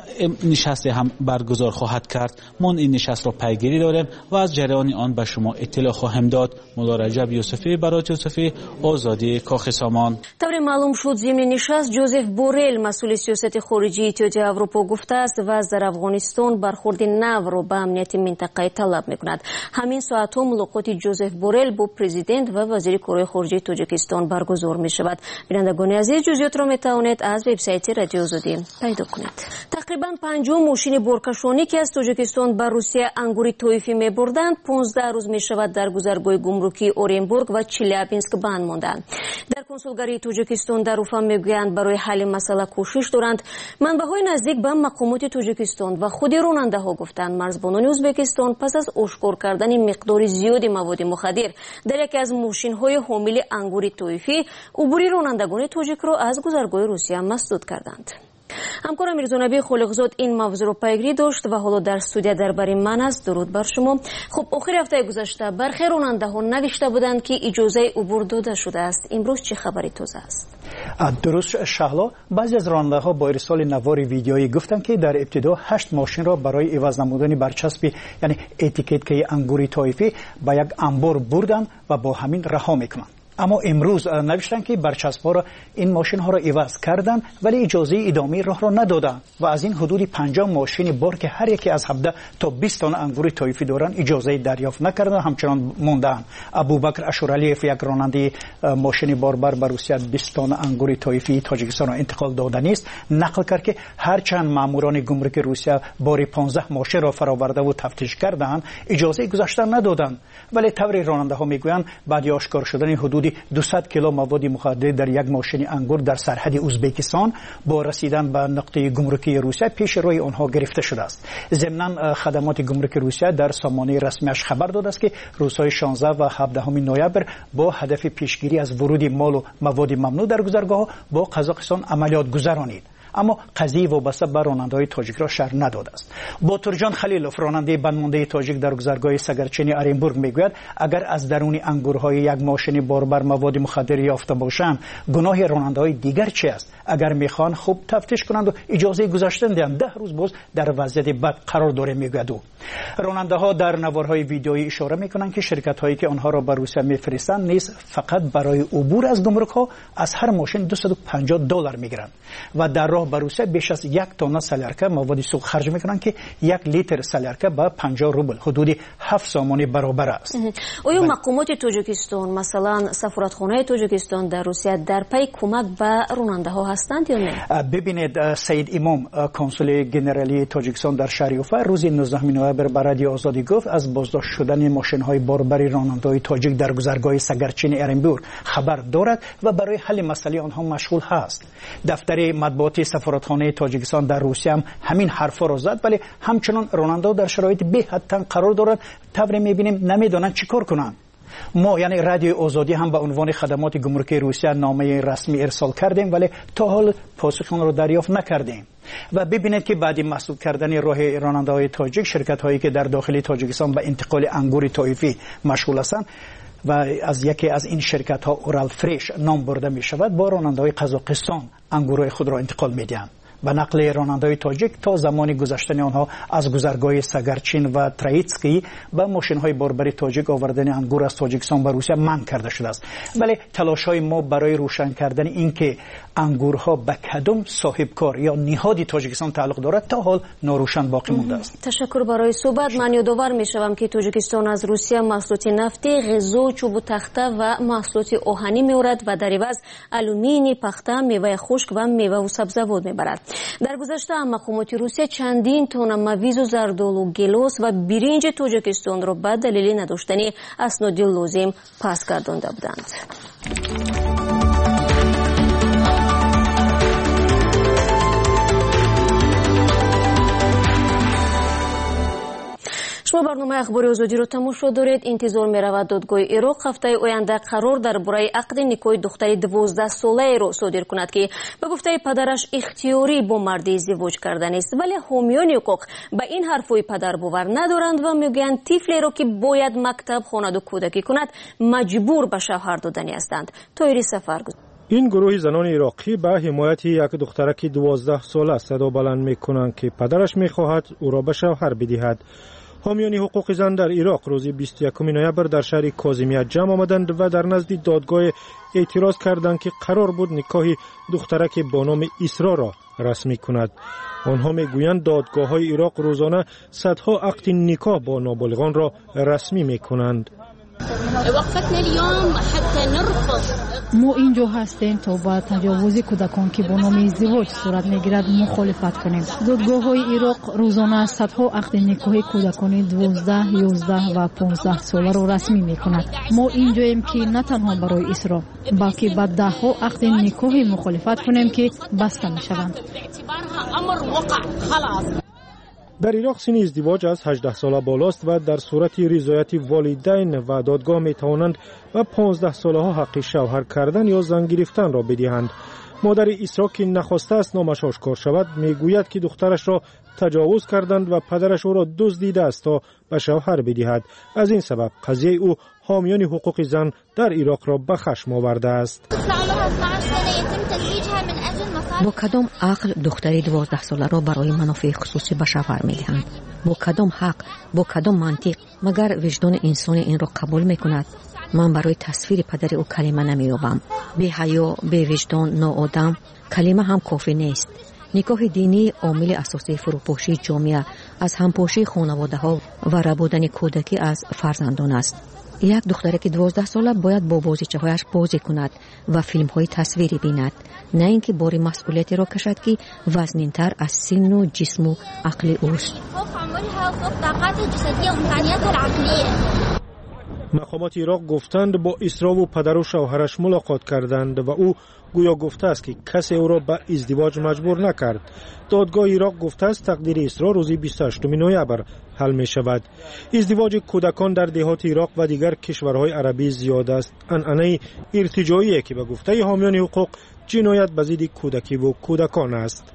Speaker 3: نشست هم برگزار خواهد کرد. من این نشست را پیگیری داریم و از جریان آن به شما اطلاع خواهم داد. مولا رجب یوسفی، برات یوسفی، آزادی کاخ سامان.
Speaker 1: طور معلوم شد ضمن نشست جوزف بورل مسئول سیاست خارجی اتحادیه اروپا گفته است وضع در افغانستان برخورد نو را به امنیت منطقه طلب میکند. همین ساعت‌ها ملاقات جوزف بورل با پرزیدنت و وزیر کارهای خارجه تاجیکستان برگزار می شود. بینندگان عزیز، جزئیات را می توانید از وبسایت رادیو آزادی پیدا کنید. تقریبا پنجاه ماشین بارکشانی که از تاجیکستان بر روسیه انگور طایفی می بردند پانزده روز می شود در گذرگاه گمرکی اورنبورگ و چلیابینسک بند ماندند. در کنسولگری تاجیکستان در اوفا می گویند برای حل مسئله کوشش دارند. منبع‌های نزدیک به مقامات تاجیکستان و خود راننده ها گفتند مرزبانان ازبکستان پس از اشکار کردن مقدار زیادی مواد مخدر در یکی از ماشین‌های حامل انگور طایفی عبور رانندگان تاجیک را از گذرگاه روسیه مسدود کردند. همکارم میرزا نبی خالقزاد این موضوع را پیگیری داشت و حالا در استودیو درباره من است. درود بر شما. خب آخر هفته گذشته برخی راننده‌ها نوشته بودند که اجازه عبور داده شده است. امروز چه خبری تازه است؟
Speaker 4: درست شهلا، بعضی از راننده‌ها با ارسال نوار ویدیویی گفتند که در ابتدا هشت ماشین را برای عوض نمودن برچسب یعنی اتیکت انگور طایفی به یک انبار بردن و با همین رها میکنند. اما امروز نوشتن که برچسب‌ها را این ماشین ها را عوض کردن ولی اجازه ادامه راه را ندادن و از این حدود پنجاه ماشین بار که هر یکی از هفده تا بیست تن انگور طایفی دارن اجازه دریافت نکردن، همچنان موندن. ابوبکر اشورالیف یک راننده ماشین باربر به روسیه بیست تن انگور طایفی تاجیکستان را انتقال دادنی است نقل کرد که هرچند ماموران گمرک روسیه بار پانزده ماشین را فراورده و تفتیش کردند اجازه گذاشتن ندادند، ولی طوری راننده ها میگویند بعد آشکار شدن حدود دویست کیلو مواد مخدر در یک ماشین انگور در سرحد ازبکستان با رسیدن به نقطه گمرکی روسیه پیش روی آنها گرفته شده است. ضمناً خدمات گمرک روسیه در سامانه رسمیش خبر داده است که روزهای شانزده و هفده نوامبر با هدف پیشگیری از ورود مال و مواد ممنوع در گذرگاه با قزاقستان عملیات گذرانید، اما قضیه وابسته به راننده‌های تاجیک را شرح نداده است. باتورجان خلیلوف راننده بنمانده تاجیک در گذرگاه سگرچینی ارنبورگ میگوید اگر از درون انگورهای یک ماشین باربر مواد مخدر یافته باشند گناه راننده‌های دیگر چی است؟ اگر میخوان خوب تفتیش کنند و اجازه گذاشتن دهند ده روز باز در وضعیت بد قرار داره میگوید. راننده‌ها در نوارهای ویدئویی اشاره میکنند که شرکت‌هایی که آنها را به روسیه میفرستند نیز فقط برای عبور از گمرک‌ها از هر ماشین دویست و پنجاه دلار میگیرند و در راه به روسیه بیش از یک تن سلیارکا مواد سوخت خرج میکنند که یک لیتر سلیارکا با پنجاه روبل حدود هفت سامانی برابر است.
Speaker 1: آیا مقامات تاجیکستان مثلا سفارتخانه تاجیکستان در روسیه در پی کمک به راننده‌ها هستند یا نه؟
Speaker 4: ببینید سید امام کنسول ژنرالی تاجیکستان در شهر اوفا روز نوزدهم نوامبر به رادیو آزادی گفت از بازداشت شدن ماشین‌های باربری راننده‌های تاجیک در گذرگاه سگرچین ارنبورگ خبر دارد و برای حل مسئله آنها مشغول هست. دفتر مطبوعاتی سفارتخانه تاجیکستان در روسیه هم همین حرفا را زد، ولی همچنان راننده‌ها در شرایط بی حد تنگ قرار دارند. طوری می‌بینیم نمی‌دانند چیکار کنند. ما یعنی رادیو آزادی هم به عنوان خدمات گمرکی روسیه نامه رسمی ارسال کردیم ولی تا حال پاسخ آن را دریافت نکردیم. و ببینید که بعد مسدود کردن راه راننده‌های تاجیک شرکت‌هایی که در داخل تاجیکستان به انتقال انگور طایفی مشغول هستند و از یکی از این شرکت ها اورال فریش نام برده می شود با راننده‌های قزاقستان انگورهای خود را انتقال می دهند. به نقل راننده‌های تاجیک تا زمان گذشتن آنها از گذرگاه سگرچین و ترایتسکی به ماشین‌های باربری تاجیک آوردن انگور از تاجیکستان به روسیه منع کرده شده است. ولی تلاش‌های ما برای روشن کردن اینکه انگورها به کدام صاحبکار یا نهادی تاجیکستان تعلق دارد تا حال ناروشن باقی مانده است.
Speaker 1: تشکر برای صحبت. من یادآور می‌شوم که تاجیکستان از روسیه محصولات نفتی، غذا، چوب و تخته و محصولات آهنی می‌آورد و در عوض آلومینی، پخته، میوه خشک و میوه و سبزیجات می‌برد. در گذشته مقامات روسیه چندین تن مویز و زردآلو، گیلاس و برنج تاجیکستان را به دلیل نداشتن اسناد لازم پس گردانده بودند. شما برنامه اخبار آزادی رو تماشا دارید. انتظار می رود دادگاه عراق هفته آینده قرار درباره عقد نکاح دختری دوازده ساله رو صادر کند که به گفته پدرش اختیاری با مردی ازدواج کردن است، ولی حامیان حقوق به این حرفای پدر باور ندارند و میگویند طفلی رو که باید مکتب خواند و کودکی کند مجبور به شوهر دادنی هستند. طاهری سفرگزار.
Speaker 5: این گروه زنان عراقی به حمایت یک دخترک دوازده ساله صدا بلند میکنند که پدرش میخواهد او را به شوهر بدهد. حامیان حقوق زن در عراق روز بیست و یکم نوامبر در شهر کاظمیه جمع آمدند و در نزد دادگاه اعتراض کردند که قرار بود نکاح دخترک با نام اسرا را رسمی کند. آنها میگویند دادگاه‌های عراق روزانه صدها عقد نکاح با نابالغان را رسمی میکنند.
Speaker 6: ما اینجا هستیم تا با تجاوز کودکان که با نام ازدواج صورت میگیرد مخالفت کنیم. دادگاه‌های عراق روزانه صدها عقد نکاح کودکان دوازده، یازده و پانزده ساله را رسمی میکند. ما اینجاییم که نه تنها برای اسرا بلکه با ده‌ها عقد نکاح مخالفت کنیم که بسته میشوند.
Speaker 5: در عراق سن ازدواج از هجده ساله بالاست و در صورت رضایت والدین و دادگاه می توانند و پانزده ساله ها حق شوهر کردن یا زن گرفتن را بدهند. مادر اسرا که نخواسته است نامش آشکار شود میگوید که دخترش را تجاوز کردند و پدرش او را دزدیده است تا به شوهر بدهد. از این سبب قضیه او حامیان حقوق زن در عراق را به خشم آورده است.
Speaker 7: با کدام عقل دختری دوازده ساله را برای منافع خصوصی به شوهر می‌دهند؟ با کدام حق، با کدام منطق؟ مگر وجدان انسانی این را قبول می‌کند؟ من برای تصویر پدر او کلمه نمی‌یابم. بی حیا، بی وجدان، ناآدم، کلمه هم کافی نیست. نکاح دینی عامل اساسی فروپاشی جامعه از همپاشی خانواده‌ها و ربودن کودکی از فرزندان است. یک دختری که دوازده ساله باید با بازیچه‌هایش بازی کند و فیلم‌های تصویری بیند، نه اینکه بار مسئولیتی را کشد که وزن‌تر از سن و جسم و عقل اوست.
Speaker 5: مقامات عراق گفتند با اسرا و پدر و شوهرش ملاقات کردند و او گویا گفته است که کسی او را به ازدواج مجبور نکرد. دادگاه عراق گفته است تقدیر اسرا روزی بیست و هشتم نوامبر حل می شود. ازدواج کودکان در دهات عراق و دیگر کشورهای عربی زیاد است. عنعنه ارتجاعی که به گفته حامیان حقوق جنایت به ضد کودکی و کودکان است.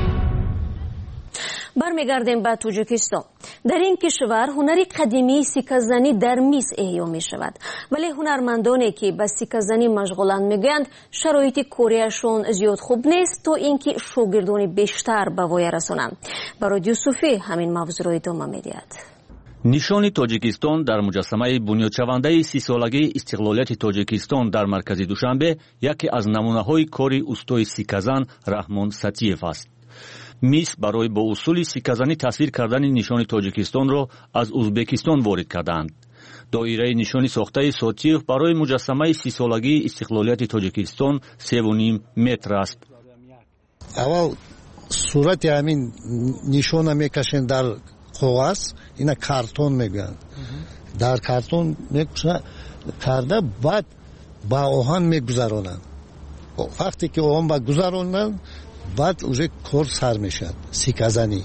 Speaker 1: برمیگردیم به تاجیکستان. در این کشور هنر قدیمی سکه زنی در میز احیا می شود، ولی هنرمندانی که به سکه زنی مشغولند میگویند شرایط کاریشان زیاد خوب نیست تا اینکه شاگردان بیشتر به وای رسانند. برای یوسفی همین موضوع را ادامه میدهد.
Speaker 22: نشان تاجیکستان در مجسمه بنیادشونده سی سالگی استقلالیت تاجیکستان در مرکز دوشنبه یکی از نمونه‌های کاری استاد سکه‌زن رحمان ساتیف است. میس برای با اصول سکه‌زنی تصویر کردن نشان تاجیکستان را از ازبکستان وارد کردند. دایره نشانی ساخته ساتیف برای مجسمه سی سالگی استقلالیت تاجیکستان سه و نیم متر است.
Speaker 2: اول صورت همین نشان میکشن در کاغذ، اینا کارتون میگن. در کارتون میکشن کرده بعد با آهن میگذارونن. وقتی که آهن با گذارونن بعد اوزه کار سر میشد سکه زنی.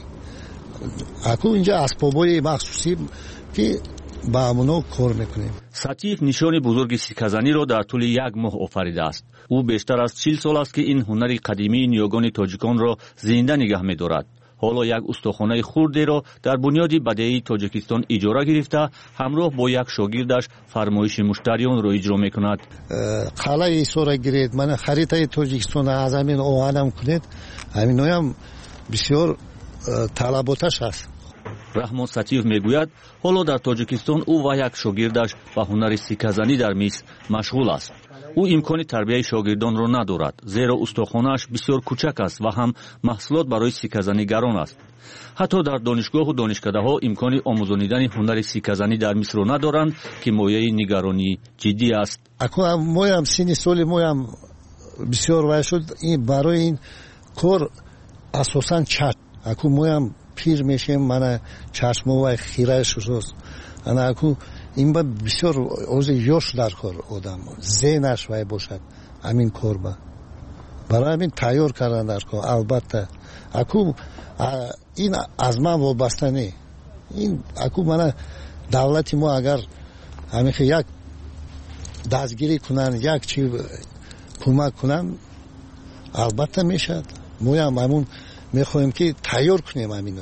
Speaker 2: اکو اینجا اسبابای مخصوصی که با همونو کار میکنیم.
Speaker 22: ساتیف نشان بزرگ سکه زنی را در طول یک ماه آفریده است. او بیشتر از چهل سال است که این هنر قدیمی نیاگان تاجیکان را زنده نگه می‌دارد. حالا یک استخوانه خرد را در بنیاد بدیهی تاجیکستان اجاره گرفته همراه با یک شاگردش فرمایش مشتریان را اجرا میکند.
Speaker 2: قلعه ایسو را گرید، من خریطه تاجیکستان از همین آهنم کنید، همین هم بسیار طلباتش است.
Speaker 22: رحمان ساتیف میگوید حالا در تاجیکستان او و یک شاگردش به هنر سکه زنی در میز مشغول است. او امکان تربیت شاگردان را ندارد، زیرا استخوانش بسیار کوچک است و هم محصولات برای سکه زنی گران است. حتی در دانشگاه و دانشکده ها امکان آموزاندن هنر سکه زنی در مصر را ندارند که مایه نگرانی جدی است.
Speaker 2: اکنون ما هم سن سال ما هم بسیار وای شد، این برای این کار اساساً چت. اکنون ما هم پیر میشیم، من چشم و خیره شد. انا اکنون این با بسیار اوز یوش در کار آدم ذهنش وای باشد همین کار با برای همین تیار کردن در کار. البته اکو این از من وابسته نی، این اکو من دولتی ما اگر همین یک دستگیری کنن یک چی کمک کنن البته میشد. ما هم همون میخوایم که تیار کنیم همین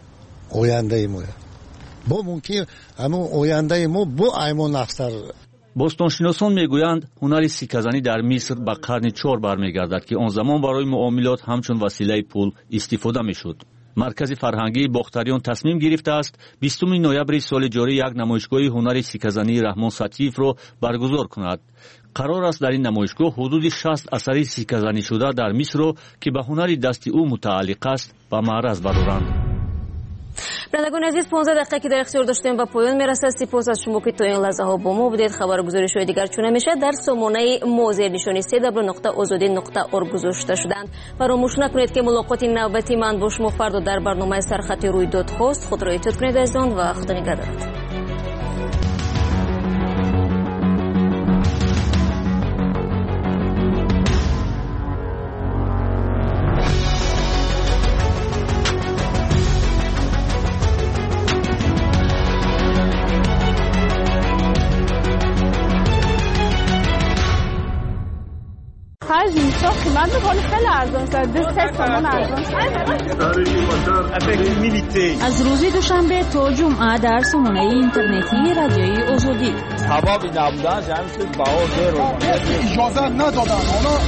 Speaker 2: آینده ما با ممکن همون آینده ما با ایمان اختر.
Speaker 22: باستانشناسان میگویند هنر سکه زنی در مصر به قرن چهار برمیگردد که آن زمان برای معاملات همچون وسیله پول استفاده میشد. مرکز فرهنگی باختریان تصمیم گرفته است بیستم نوامبر سال جاری یک نمایشگاه هنر سکه زنی رحمان ساتیف را برگزار کند. قرار است در این نمایشگاه حدود شصت اثر سکه زنی شده در مصر را که به هنر دست او متعلق است به معرض برآورند.
Speaker 1: بینندگان عزیز، پانزده دقیقه که در اختیار داشتیم به پایان میرسد. سپاس از شما که تا این لحظه ها با ما بودید. خبرگزاری های دیگر چون میشه در سامانه ما زیر نشانی سه دبلیو نقطه آزادی نقطه اورگ گذاشته شدند. فراموش نکنید که ملاقات نوبتی من با شما فردا در برنامه سرخط رویداد هاست. خود را احتیاط کنید عزیزان و خدا نگهدار.
Speaker 8: خیلی خیلی خیلی ارزان شد. دو سه تومان ارزان شد.
Speaker 6: از روز دوشنبه تا جمعه در سامانه اینترنتی رادیوی آزادی.
Speaker 9: سبب نبودن جمعیت بها زیر اجازه ندادن.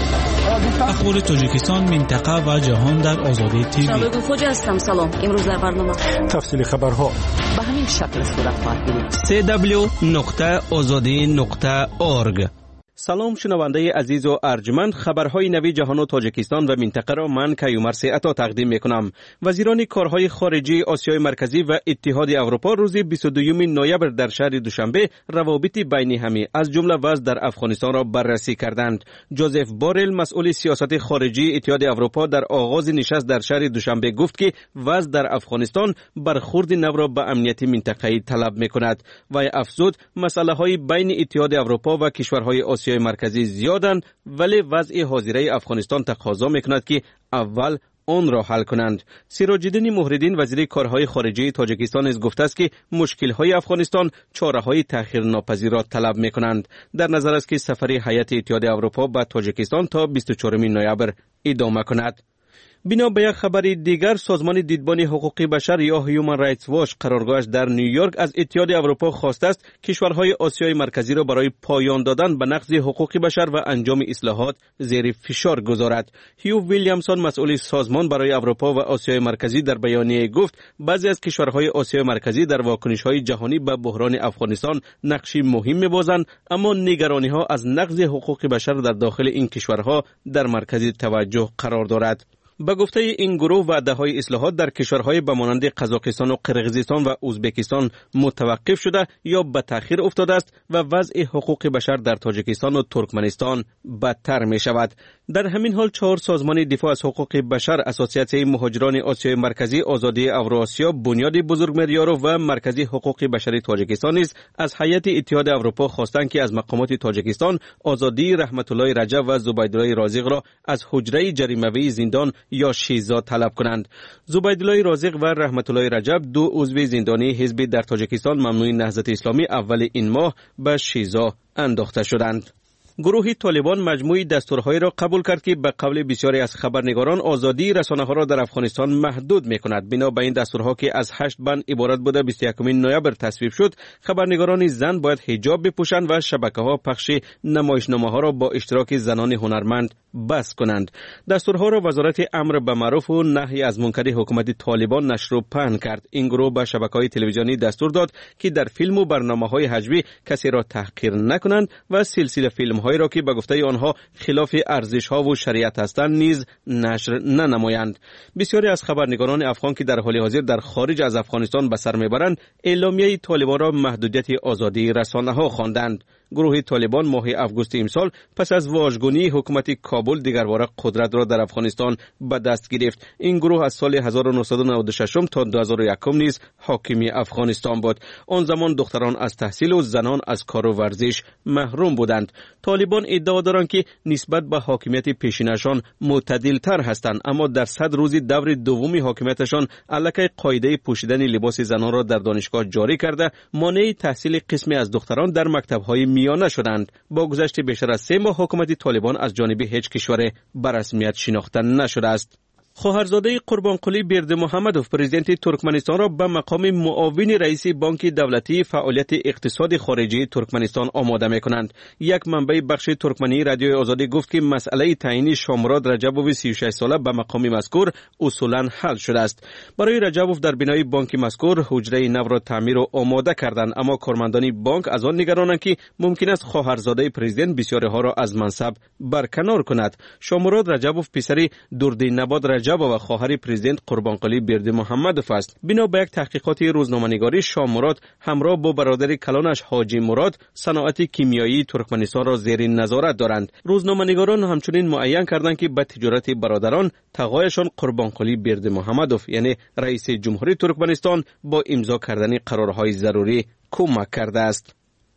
Speaker 3: اخبار تاجیکستان، منطقه و جهان در آزادی تیوی.
Speaker 1: شباب خوج هستم. سلام. امروز در برنامه
Speaker 5: تفصیل خبرها
Speaker 20: به همین شکل صورت خواهد گرفت.
Speaker 11: سی دبلیو نقطه آزادی نقطه اورگ. سلام شنونده عزیز و ارجمند، خبرهای نوی جهان و تاجیکستان و منطقه را من کیومرث عطا تقدیم میکنم. وزیران کارهای خارجی آسیای مرکزی و اتحاد اروپا روز بیست و دوم نوامبر در شهر دوشنبه روابط بین همی از جمله وضع در افغانستان را بررسی کردند. جوزف بورل مسئول سیاست خارجی اتحاد اروپا در آغاز نشست در شهر دوشنبه گفت که وضع در افغانستان برخورد نو را به امنیت منطقه‌ای طلب میکند و افزود مسئله های بین اتحاد اروپا و کشورهای آسیای مرکزی زیادند، ولی وضع حاضره افغانستان تقاضا میکند که اول آن را حل کنند. سراج الدین مهرالدین وزیر کارهای خارجی تاجیکستان از گفته است که مشکل‌های افغانستان چاره‌های تأخیرناپذیر را طلب میکنند. در نظر است که سفر هیئت اتحاد اروپا به تاجیکستان تا بیست و چهارم نوامبر ادامه کند. بنا به یک خبر دیگر، سازمان دیدبان حقوق بشر یا هیومن رایتس واچ قرارگاهش در نیویورک از اتحاد اروپا خواسته است کشورهای آسیای مرکزی را برای پایان دادن به نقض حقوق بشر و انجام اصلاحات زیر فشار گذارد. هیو ویلیامسون مسئول سازمان برای اروپا و آسیای مرکزی در بیانیه گفت بعضی از کشورهای آسیای مرکزی در واکنش‌های جهانی به بحران افغانستان نقشی مهم می‌بازند، اما نگرانی‌ها از نقض حقوق بشر در داخل این کشورها در مرکز توجه قرار دارد. به گفته این گروه وعده‌های اصلاحات در کشورهای به مانند قزاقستان و قرقیزستان و ازبکستان متوقف شده یا به تأخیر افتاده است و وضع حقوق بشر در تاجیکستان و ترکمنستان بدتر می شود. در همین حال چهار سازمان دفاع از حقوق بشر، اساسیاسیون مهاجران آسیای مرکزی، آزادی اوراسیا، بنیاد بزرگمیارو و مرکزی حقوق بشری تاجیکستان نیز از هیئت اتحاد اروپا خواستند که از مقامات تاجیکستان آزادی رحمت الله رجب و زبیدالله رازق را از حجره جریمه‌ای زندان یا شیزا طلب کنند. زبیدالله رازق و رحمت الله رجب دو عضو زندانی حزب در تاجیکستان ممنوع نهضت اسلامی اول این ماه به شیزا انداخته شدند. گروه طالبان مجموعی دستورهای را قبول کرد که به قول بسیاری از خبرنگاران آزادی رسانه‌ها را در افغانستان محدود می‌کند. بنا به این دستورها که از هشت بند عبارت بوده بیست و یکم نوامبر تصویب شد، خبرنگاران زن باید حجاب بپوشند و شبکه‌ها پخش نمایشنامه‌ها را با اشتراک زنان هنرمند بس کنند. دستورها را وزارت امر به معروف و نهی از منکر حکومت طالبان نشر و پهن کرد. این گروه به شبکه‌های تلویزیونی دستور داد که در فیلم و برنامه‌های حجبی کسی را تحقیر نکنند و سلسله فیلم هایی را که به گفته آنها خلاف ارزش ها و شریعت هستند نیز نشر ننمایند. بسیاری از خبرنگاران افغان که در حال حاضر در خارج از افغانستان به سر میبرند، اعلامیه طالبان را محدودیت آزادی رسانه ها خواندند. گروه طالبان ماه آگوست امسال پس از واژگونی حکومت کابل دیگرباره قدرت را در افغانستان به دست گرفت. این گروه از سال هزار و نهصد و نود و شش تا دو هزار و یک نیز حاکمی افغانستان بود. آن زمان دختران از تحصیل و زنان از کار و ورزش محروم بودند. طالبان ادعا دارند که نسبت به حاکمیت پیشینشان معتدل تر هستند، اما در صد روز دور دوم حاکمیتشان الکی قاعده پوشیدن لباس زنان را در دانشگاه جاری کرده، مانع تحصیل قسمی از دختران در مکتب‌های میانه شدند. با گذشت بیشتر از سه ماه حکومت طالبان از جانب هیچ کشور به رسمیت شناخته نشده است. خواهرزاده قربانقلی بردمحمدوف پرزیدنت ترکمنستان را به مقام معاون رئیس بانک دولتی فعالیت اقتصاد خارجی ترکمنستان آماده می‌کنند. یک منبع بخش ترکمنی رادیوی آزادی گفت که مسئله تعیین شامراد رجبوف سی و شش ساله به مقام مذکور اصولاً حل شده است. برای رجبوف در بنای بانک مذکور حجره نو را تعمیر و آماده کردند، اما کارمندان بانک از آن نگرانند که ممکن است خواهرزاده پرزیدنت بسیاری‌ها را از منصب برکنار کند. شامراد رجبوف پسری دردینباد رجب و خواهر پرزیدنت قربانقلی بردمحمدوف است. بنا به یک تحقیقات روزنامه‌نگاری، شامراد همراه با برادر کلانش حاجی مراد صنعت کیمیایی ترکمنستان را زیر نظارت دارند. روزنامه‌نگاران همچنین معین کردند که به تجارت برادران تقایشان قربانقلی بردمحمدوف یعنی رئیس جمهوری ترکمنستان با امضا کردن قرارهای ضروری کمک کرده است.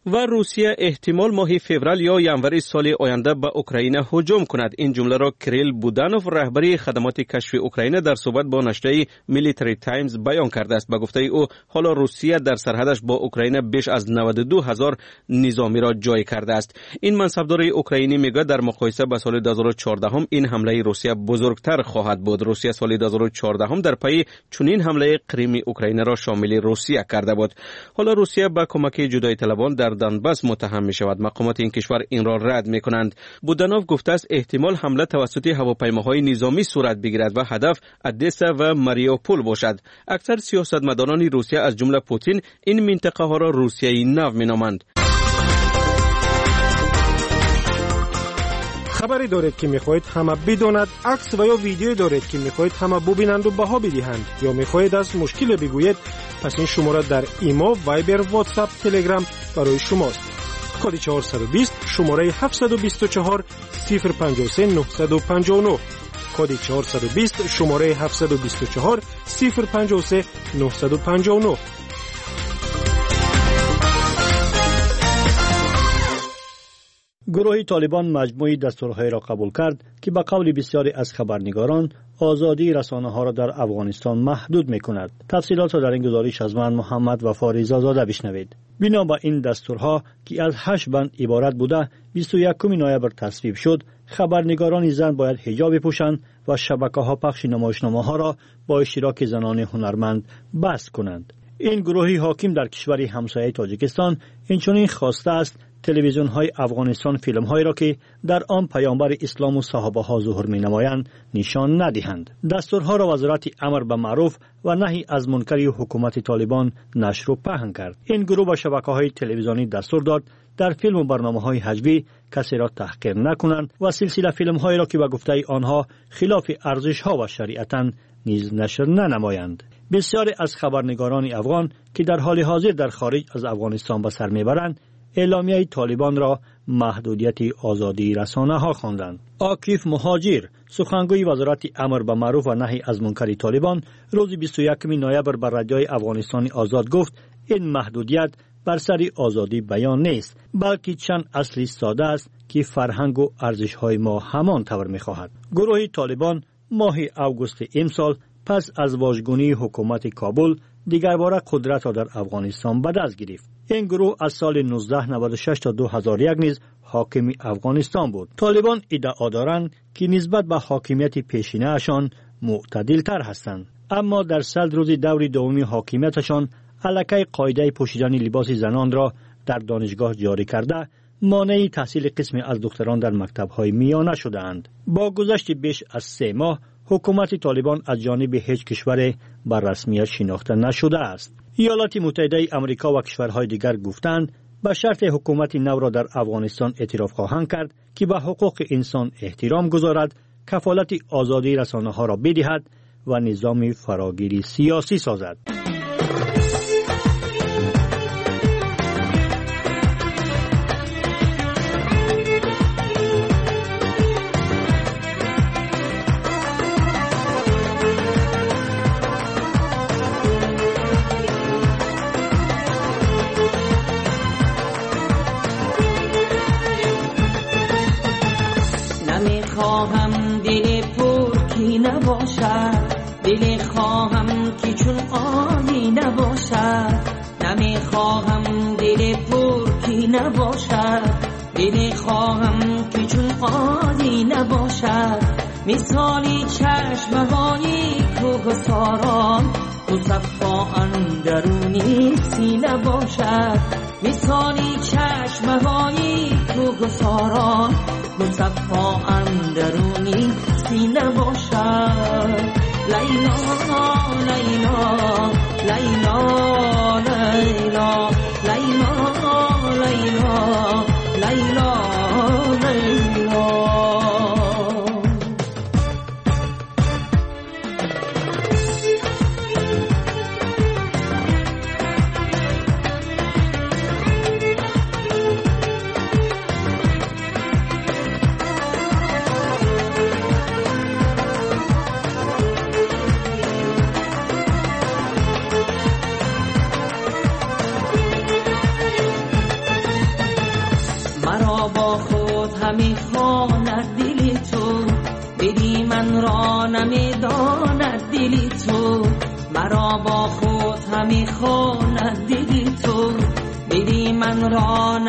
Speaker 11: و روسیه احتمال ماه فوریه یا ژانویه سال آینده به اوکراین هجوم کند. این جمله را کریل بودانوف رهبری خدمات کشف اوکراین در صحبت با نشریه میلیتری تایمز بیان کرده است. به گفته او حالا روسیه در سرحدش با اوکراین بیش از نود و دو هزار نظامی را جای کرده است. این منصبدار اوکراینی میگه در مقایسه با سال دو هزار و چهارده هم این حمله روسیه بزرگتر خواهد بود. روسیه سال دو هزار و چهارده هم در پی چنین حمله کریم اوکراین را شامل روسیه کرده بود. حالا روسیه با کمک جدایی طلبان در دانباس متهم می شود. مقامات این کشور این را رد می کنند. بودانوف گفته است احتمال حمله توسط هواپیماهای نظامی صورت بگیرد و هدف ادسا و ماریوپول باشد. اکثر سیاستمداران روسیه از جمله پوتین این منطقه ها را روسیه نو می نامند.
Speaker 5: خبری دارید که میخواهید همه بداند، عکس و یا ویدیویی دارید که میخواهید همه ببینند و بها بدهند، یا میخواهید از مشکل بگویید، پس این شماره در ایمو، وایبر، واتساپ، تلگرام برای شماست. کد چهارصد و بیست شماره هفتصد و بیست و چهار صفر پنجاه و سه نهصد و پنجاه و نه. کد چهارصد و بیست شماره هفتصد و بیست و چهار صفر پنجاه و سه نهصد و پنجاه و نه.
Speaker 22: گروه طالبان مجموعی دستورهای را قبول کرد که به قول بسیاری از خبرنگاران آزادی رسانه ها را در افغانستان محدود می کند. تفصیلات را در این گزارش از من محمد وفاری زاده بشنوید. بنا به این دستورها که از هشت بند عبارت بوده، بیست و یکم نوامبر تصویب شد، خبرنگاران زن باید حجاب بپوشند و شبکه‌ها پخش نمایشنامه ها را با اشتراک زنان هنرمند بست کنند. این گروهی حاکم در کشور همسایه تاجیکستان اینچنین خواسته است تلویزیون های افغانستان فیلم هایی را که در آن پیامبر اسلام و صحابه ها ظهور می نمایند نشان ندهند. دستورها را وزارت امر به معروف و نهی از منکر حکومت طالبان نشر و پهن کرد. این گروه با شبکه های تلویزیونی دستور داد در فیلم و برنامه های حجبی کسی را تحقیر نکنند و سلسله فیلم هایی را که به گفته آنها خلاف ارزش ها و شریعتاً نیز نشر ننمایند. بسیاری از خبرنگاران افغان که در حال حاضر در خارج از افغانستان به سر میبرند، اعلامیه طالبان را محدودیت آزادی رسانه ها خواندند. عاکف مهاجر، سخنگوی وزارت امر به معروف و نهی از منکر طالبان، روز بیست و یکم نوامبر بر رادیوی افغانستان آزاد گفت این محدودیت بر سر آزادی بیان نیست، بلکه چند اصلی ساده است که فرهنگ و ارزش های ما همان طور می خواهد. گروه طالبان ماه اوگوست امسال پس از واژگونی حکومت کابل دیگر باره قدرت را در افغانستان به دست گرفت. این گروه از سال نوزده نود و شش تا دو هزار و یک نیز حاکم افغانستان بود. طالبان ادعا دارند که نسبت به حاکمیت پیشینه اشان معتدل تر هستند، اما در صد روز دور دومی حاکمیتشان الکی قاعده پوشیدن لباس زنان را در دانشگاه جاری کرده، مانع تحصیل قسمی از دختران در مکتب‌های میانه شدند. با گذشت بیش از سه ماه حکومت طالبان از جانب هیچ کشور بر رسمیت شناخته نشده است. ایالات متحده آمریکا و کشورهای دیگر گفتند به شرط حکومت نو را در افغانستان اعتراف خواهند کرد که به حقوق انسان احترام گذارد، کفالت آزادی رسانه ها را بدهد و نظام فراگیری سیاسی سازد.
Speaker 10: نمیخواهم دل پرکی نباشد، دل خواهم که چون آنی نباشد. نمیخواهم دل پرکی نباشد، دل خواهم که چون آنی نباشد. مثالی چشمهایی کوهساران مصفا اندرونی سینه باشد. مثالی چشمهایی کوهساران مصفا اندرونی سینه باشد. لیلا لیلا لیلا لیلا لیلا لیلا لیلا لیلا. همی خواند دل تو، دلی من را نمیداند دل تو، مرا با خود همی خواند دل تو، دلی من را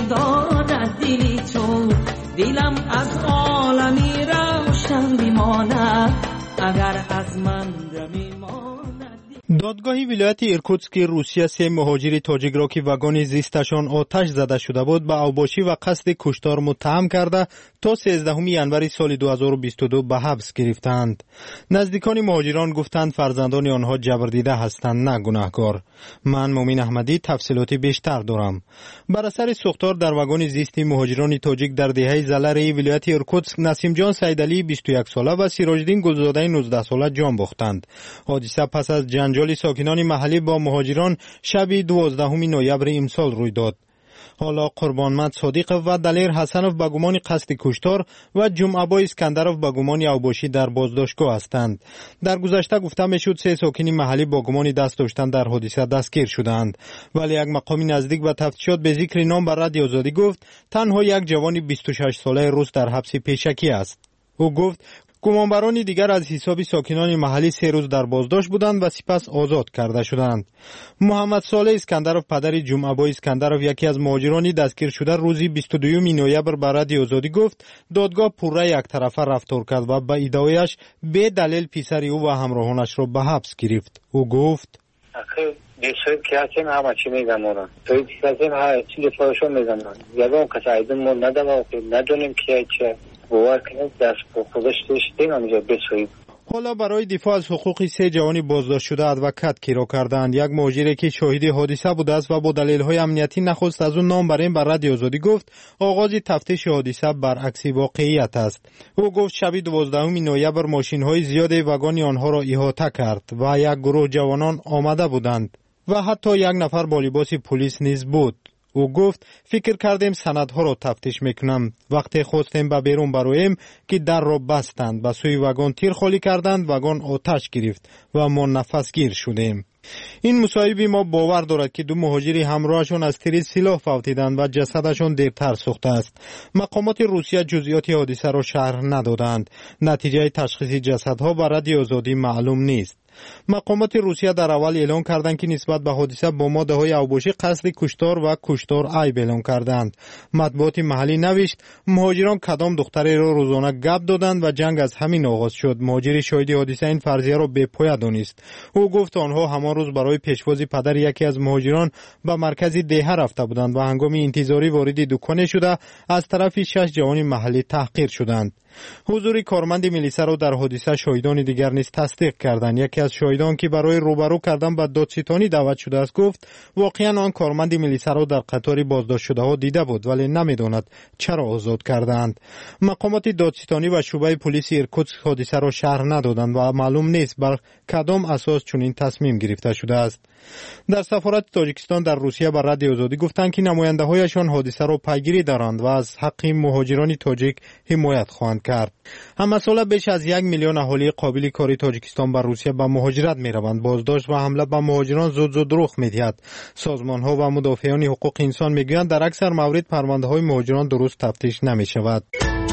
Speaker 10: نمیداند دل تو، دلم از عالمی روشن بماند اگر از من میماند.
Speaker 12: دادگاه ولایت ایرکوتسک روسیه سه مهاجر تاجیک را که واگن زیستشان آتش زده شده بود به اوباشی و قصد کشتار متهم کرده تا سیزدهم ژانویه سال دو هزار و بیست و دو به حبس گرفتند. نزدیکان مهاجران گفتند فرزندان آنها جبردیده هستند نه گناهکار. من مومن احمدی تفصیلات بیشتر دارم. بر اثر سوختار در واگن زیست مهاجران تاجیک در دهه زلری ولایت ایرکوتسک نسیم جان سیدعلی بیست و یک ساله و سیراج‌الدین گلزاده نوزده ساله جان باختند. حادثه پس از جنجال ساکنان محلی با مهاجران شب دوازدهم نوامبر امسال روی داد. حالا قربانمند صادق و دلیر حسنوف به گمان قصد کشتار و جمعه اسکندروف به گمان اوباشی در بازداشتگاه هستند. در گذشته گفته میشد سه ساکن محلی با گمان دست داشتن در حادثه دستگیر شدند، ولی یک مقام نزدیک به تفتیشات به ذکر نام بر رادیو آزادی گفت تنها یک جوان بیست و شش ساله روس در حبس پیشکی است. او گفت گمانبران دیگر از حساب ساکنان محلی سه روز در بازداشت بودند و سپس آزاد کرده شدند. محمد صالح اسکندروف پدر جمعه اسکندروف یکی از مهاجران دستگیر شده روزی بیست و دوم نوامبر به رادیو آزادی گفت دادگاه پوره یک طرفه رفتار کرد و به ادعایش به دلیل پسر او و همراهانش را به حبس گرفت. او گفت
Speaker 14: آخه دیشب که هستیم همه چی میگم آرم توی دیگه هستیم همه چی دفاعشو میگم یکم کسی ایدون ما ندم و ندونیم که چه باور کنید دست با خودش داشتیم همینجا بسوید.
Speaker 12: حالا برای دفاع از حقوق سه جوانی بازداشت شده ادوکات کیرا کردند. یک مهاجر که شاهد حادثه بوده است و با دلایل امنیتی نخواست از اون نام بریم بر رادیو آزادی گفت آغاز تفتیش حادثه برعکس واقعیت است. او گفت شب دوازدهم نوامبر ماشین های زیاد واگن آنها را احاطه کرد و یک گروه جوانان آمده بودند و حتی یک نفر با لباس پلیس نیز بود. او گفت فکر کردیم سندها را تفتیش میکنم. وقتی خواستیم به بیرون برویم که در را بستند، به سوی واگن تیر خالی کردند، واگن آتش گرفت و ما نفس گیر شدیم. این مصاحبه ما باور دارد که دو مهاجری همراهشان از تیر سلاح فوتیدند و جسدشان دیرتر سوخته است. مقامات روسیه جزئیات حادثه را شرح ندادند. نتیجه تشخیص جسدها به رادیو آزادی معلوم نیست. مقامات روسیه در اول اعلام کردند که نسبت به حادثه با ماده های اوباشی قصد کشتار و کشتار عیب اعلام کردند. مطبوعات محلی نوشت مهاجران کدام دختری را روزانه گپ دادند و جنگ از همین آغاز شد. مهاجر شاهد حادثه این فرضیه را بی پایه دانست. او گفت آنها همان روز برای پیشواز پدر یکی از مهاجران به مرکز دهه رفته بودند و هنگام انتظاری وارد دکان شده از طرف شش جوان محلی تحقیر شدند. حضور کارمند میلیسا را در حادثه شاهدان دیگر نیز تصدیق کردند. یکی از شاهدان که برای روبرو کردن با دادستانی دعوت شده است گفت واقعا آن کارمند میلیسا را در قطار بازداشت شده ها دیده بود ولی نمیداند چرا آزاد کردند. مقامات دادستانی و شعبه پلیس ایرکوتسک حادثه را شرح ندادند و معلوم نیست بر کدام اساس چنین تصمیم گرفته شده است. در سفارت تاجیکستان در روسیه بر رادیو آزادی گفتند که نماینده هایشان حادثه را پیگیری دارند و از حق مهاجران تاجیک حمایت خواهند کرد. هم سال بیش از یک میلیون اهالی قابل کاری تاجیکستان بر روسیه به مهاجرت می روند. بازداشت و حمله به مهاجران زود زود رخ می دهد. سازمان ها و مدافعان حقوق انسان می گویند در اکثر موارد پرونده های مهاجران درست تفتیش نمی شود.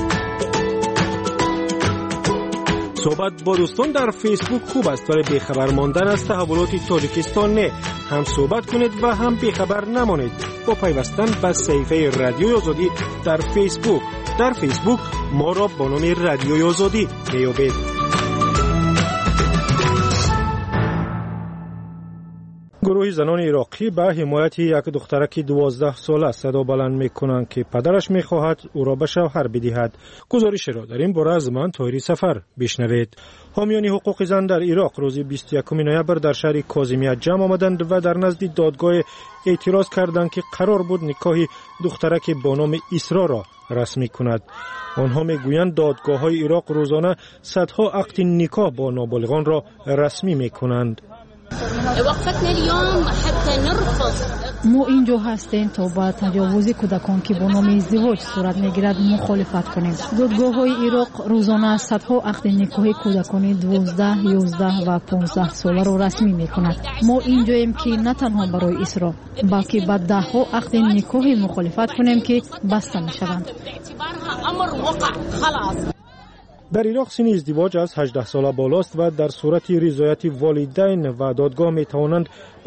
Speaker 5: صحبت با دوستان در فیسبوک خوب است ولی بیخبر ماندن از تحولات تاجیکستان نه. هم صحبت کنید و هم بیخبر نمانید با پیوستن به صفحه رادیو آزادی در فیسبوک. در فیسبوک ما را با نام رادیو آزادی میابید. گروه زنان عراقی به حمایت یک دخترک دوازده ساله صدا بلند میکنند که پدرش میخواهد او را به شوهر بدهد. گزارش را در این باره از من طاهری سفر بشنوید. حامیان حقوق زن در عراق روز بیست و یکم نوامبر در شهر کاظمیه جمع آمدند و در نزد دادگاه اعتراض کردند که قرار بود نکاح دخترک با نام اسرا را رسمی کند. آنها میگویند دادگاه های عراق روزانه صدها عقد نکاح با نابالغان را رسمی میکنند.
Speaker 8: وقفتنا اليوم حتى نرفض
Speaker 6: ما اینجا هستیم تا با تجاوز کودکان که با نام ازدواج صورت میگیرد مخالفت کنیم. دادگاه های عراق روزانه صدها عقد نکاح کودکان دوازده، یازده و پانزده ساله را رسمی میکند. ما اینجاییم که نه تنها برای اصرار بلکه به ده ها عقد نکاح مخالفت کنیم که بسته میشوند.
Speaker 5: در عراق سن ازدواج از هجده ساله بالاست و در صورت رضایت والدین و دادگاه می توانند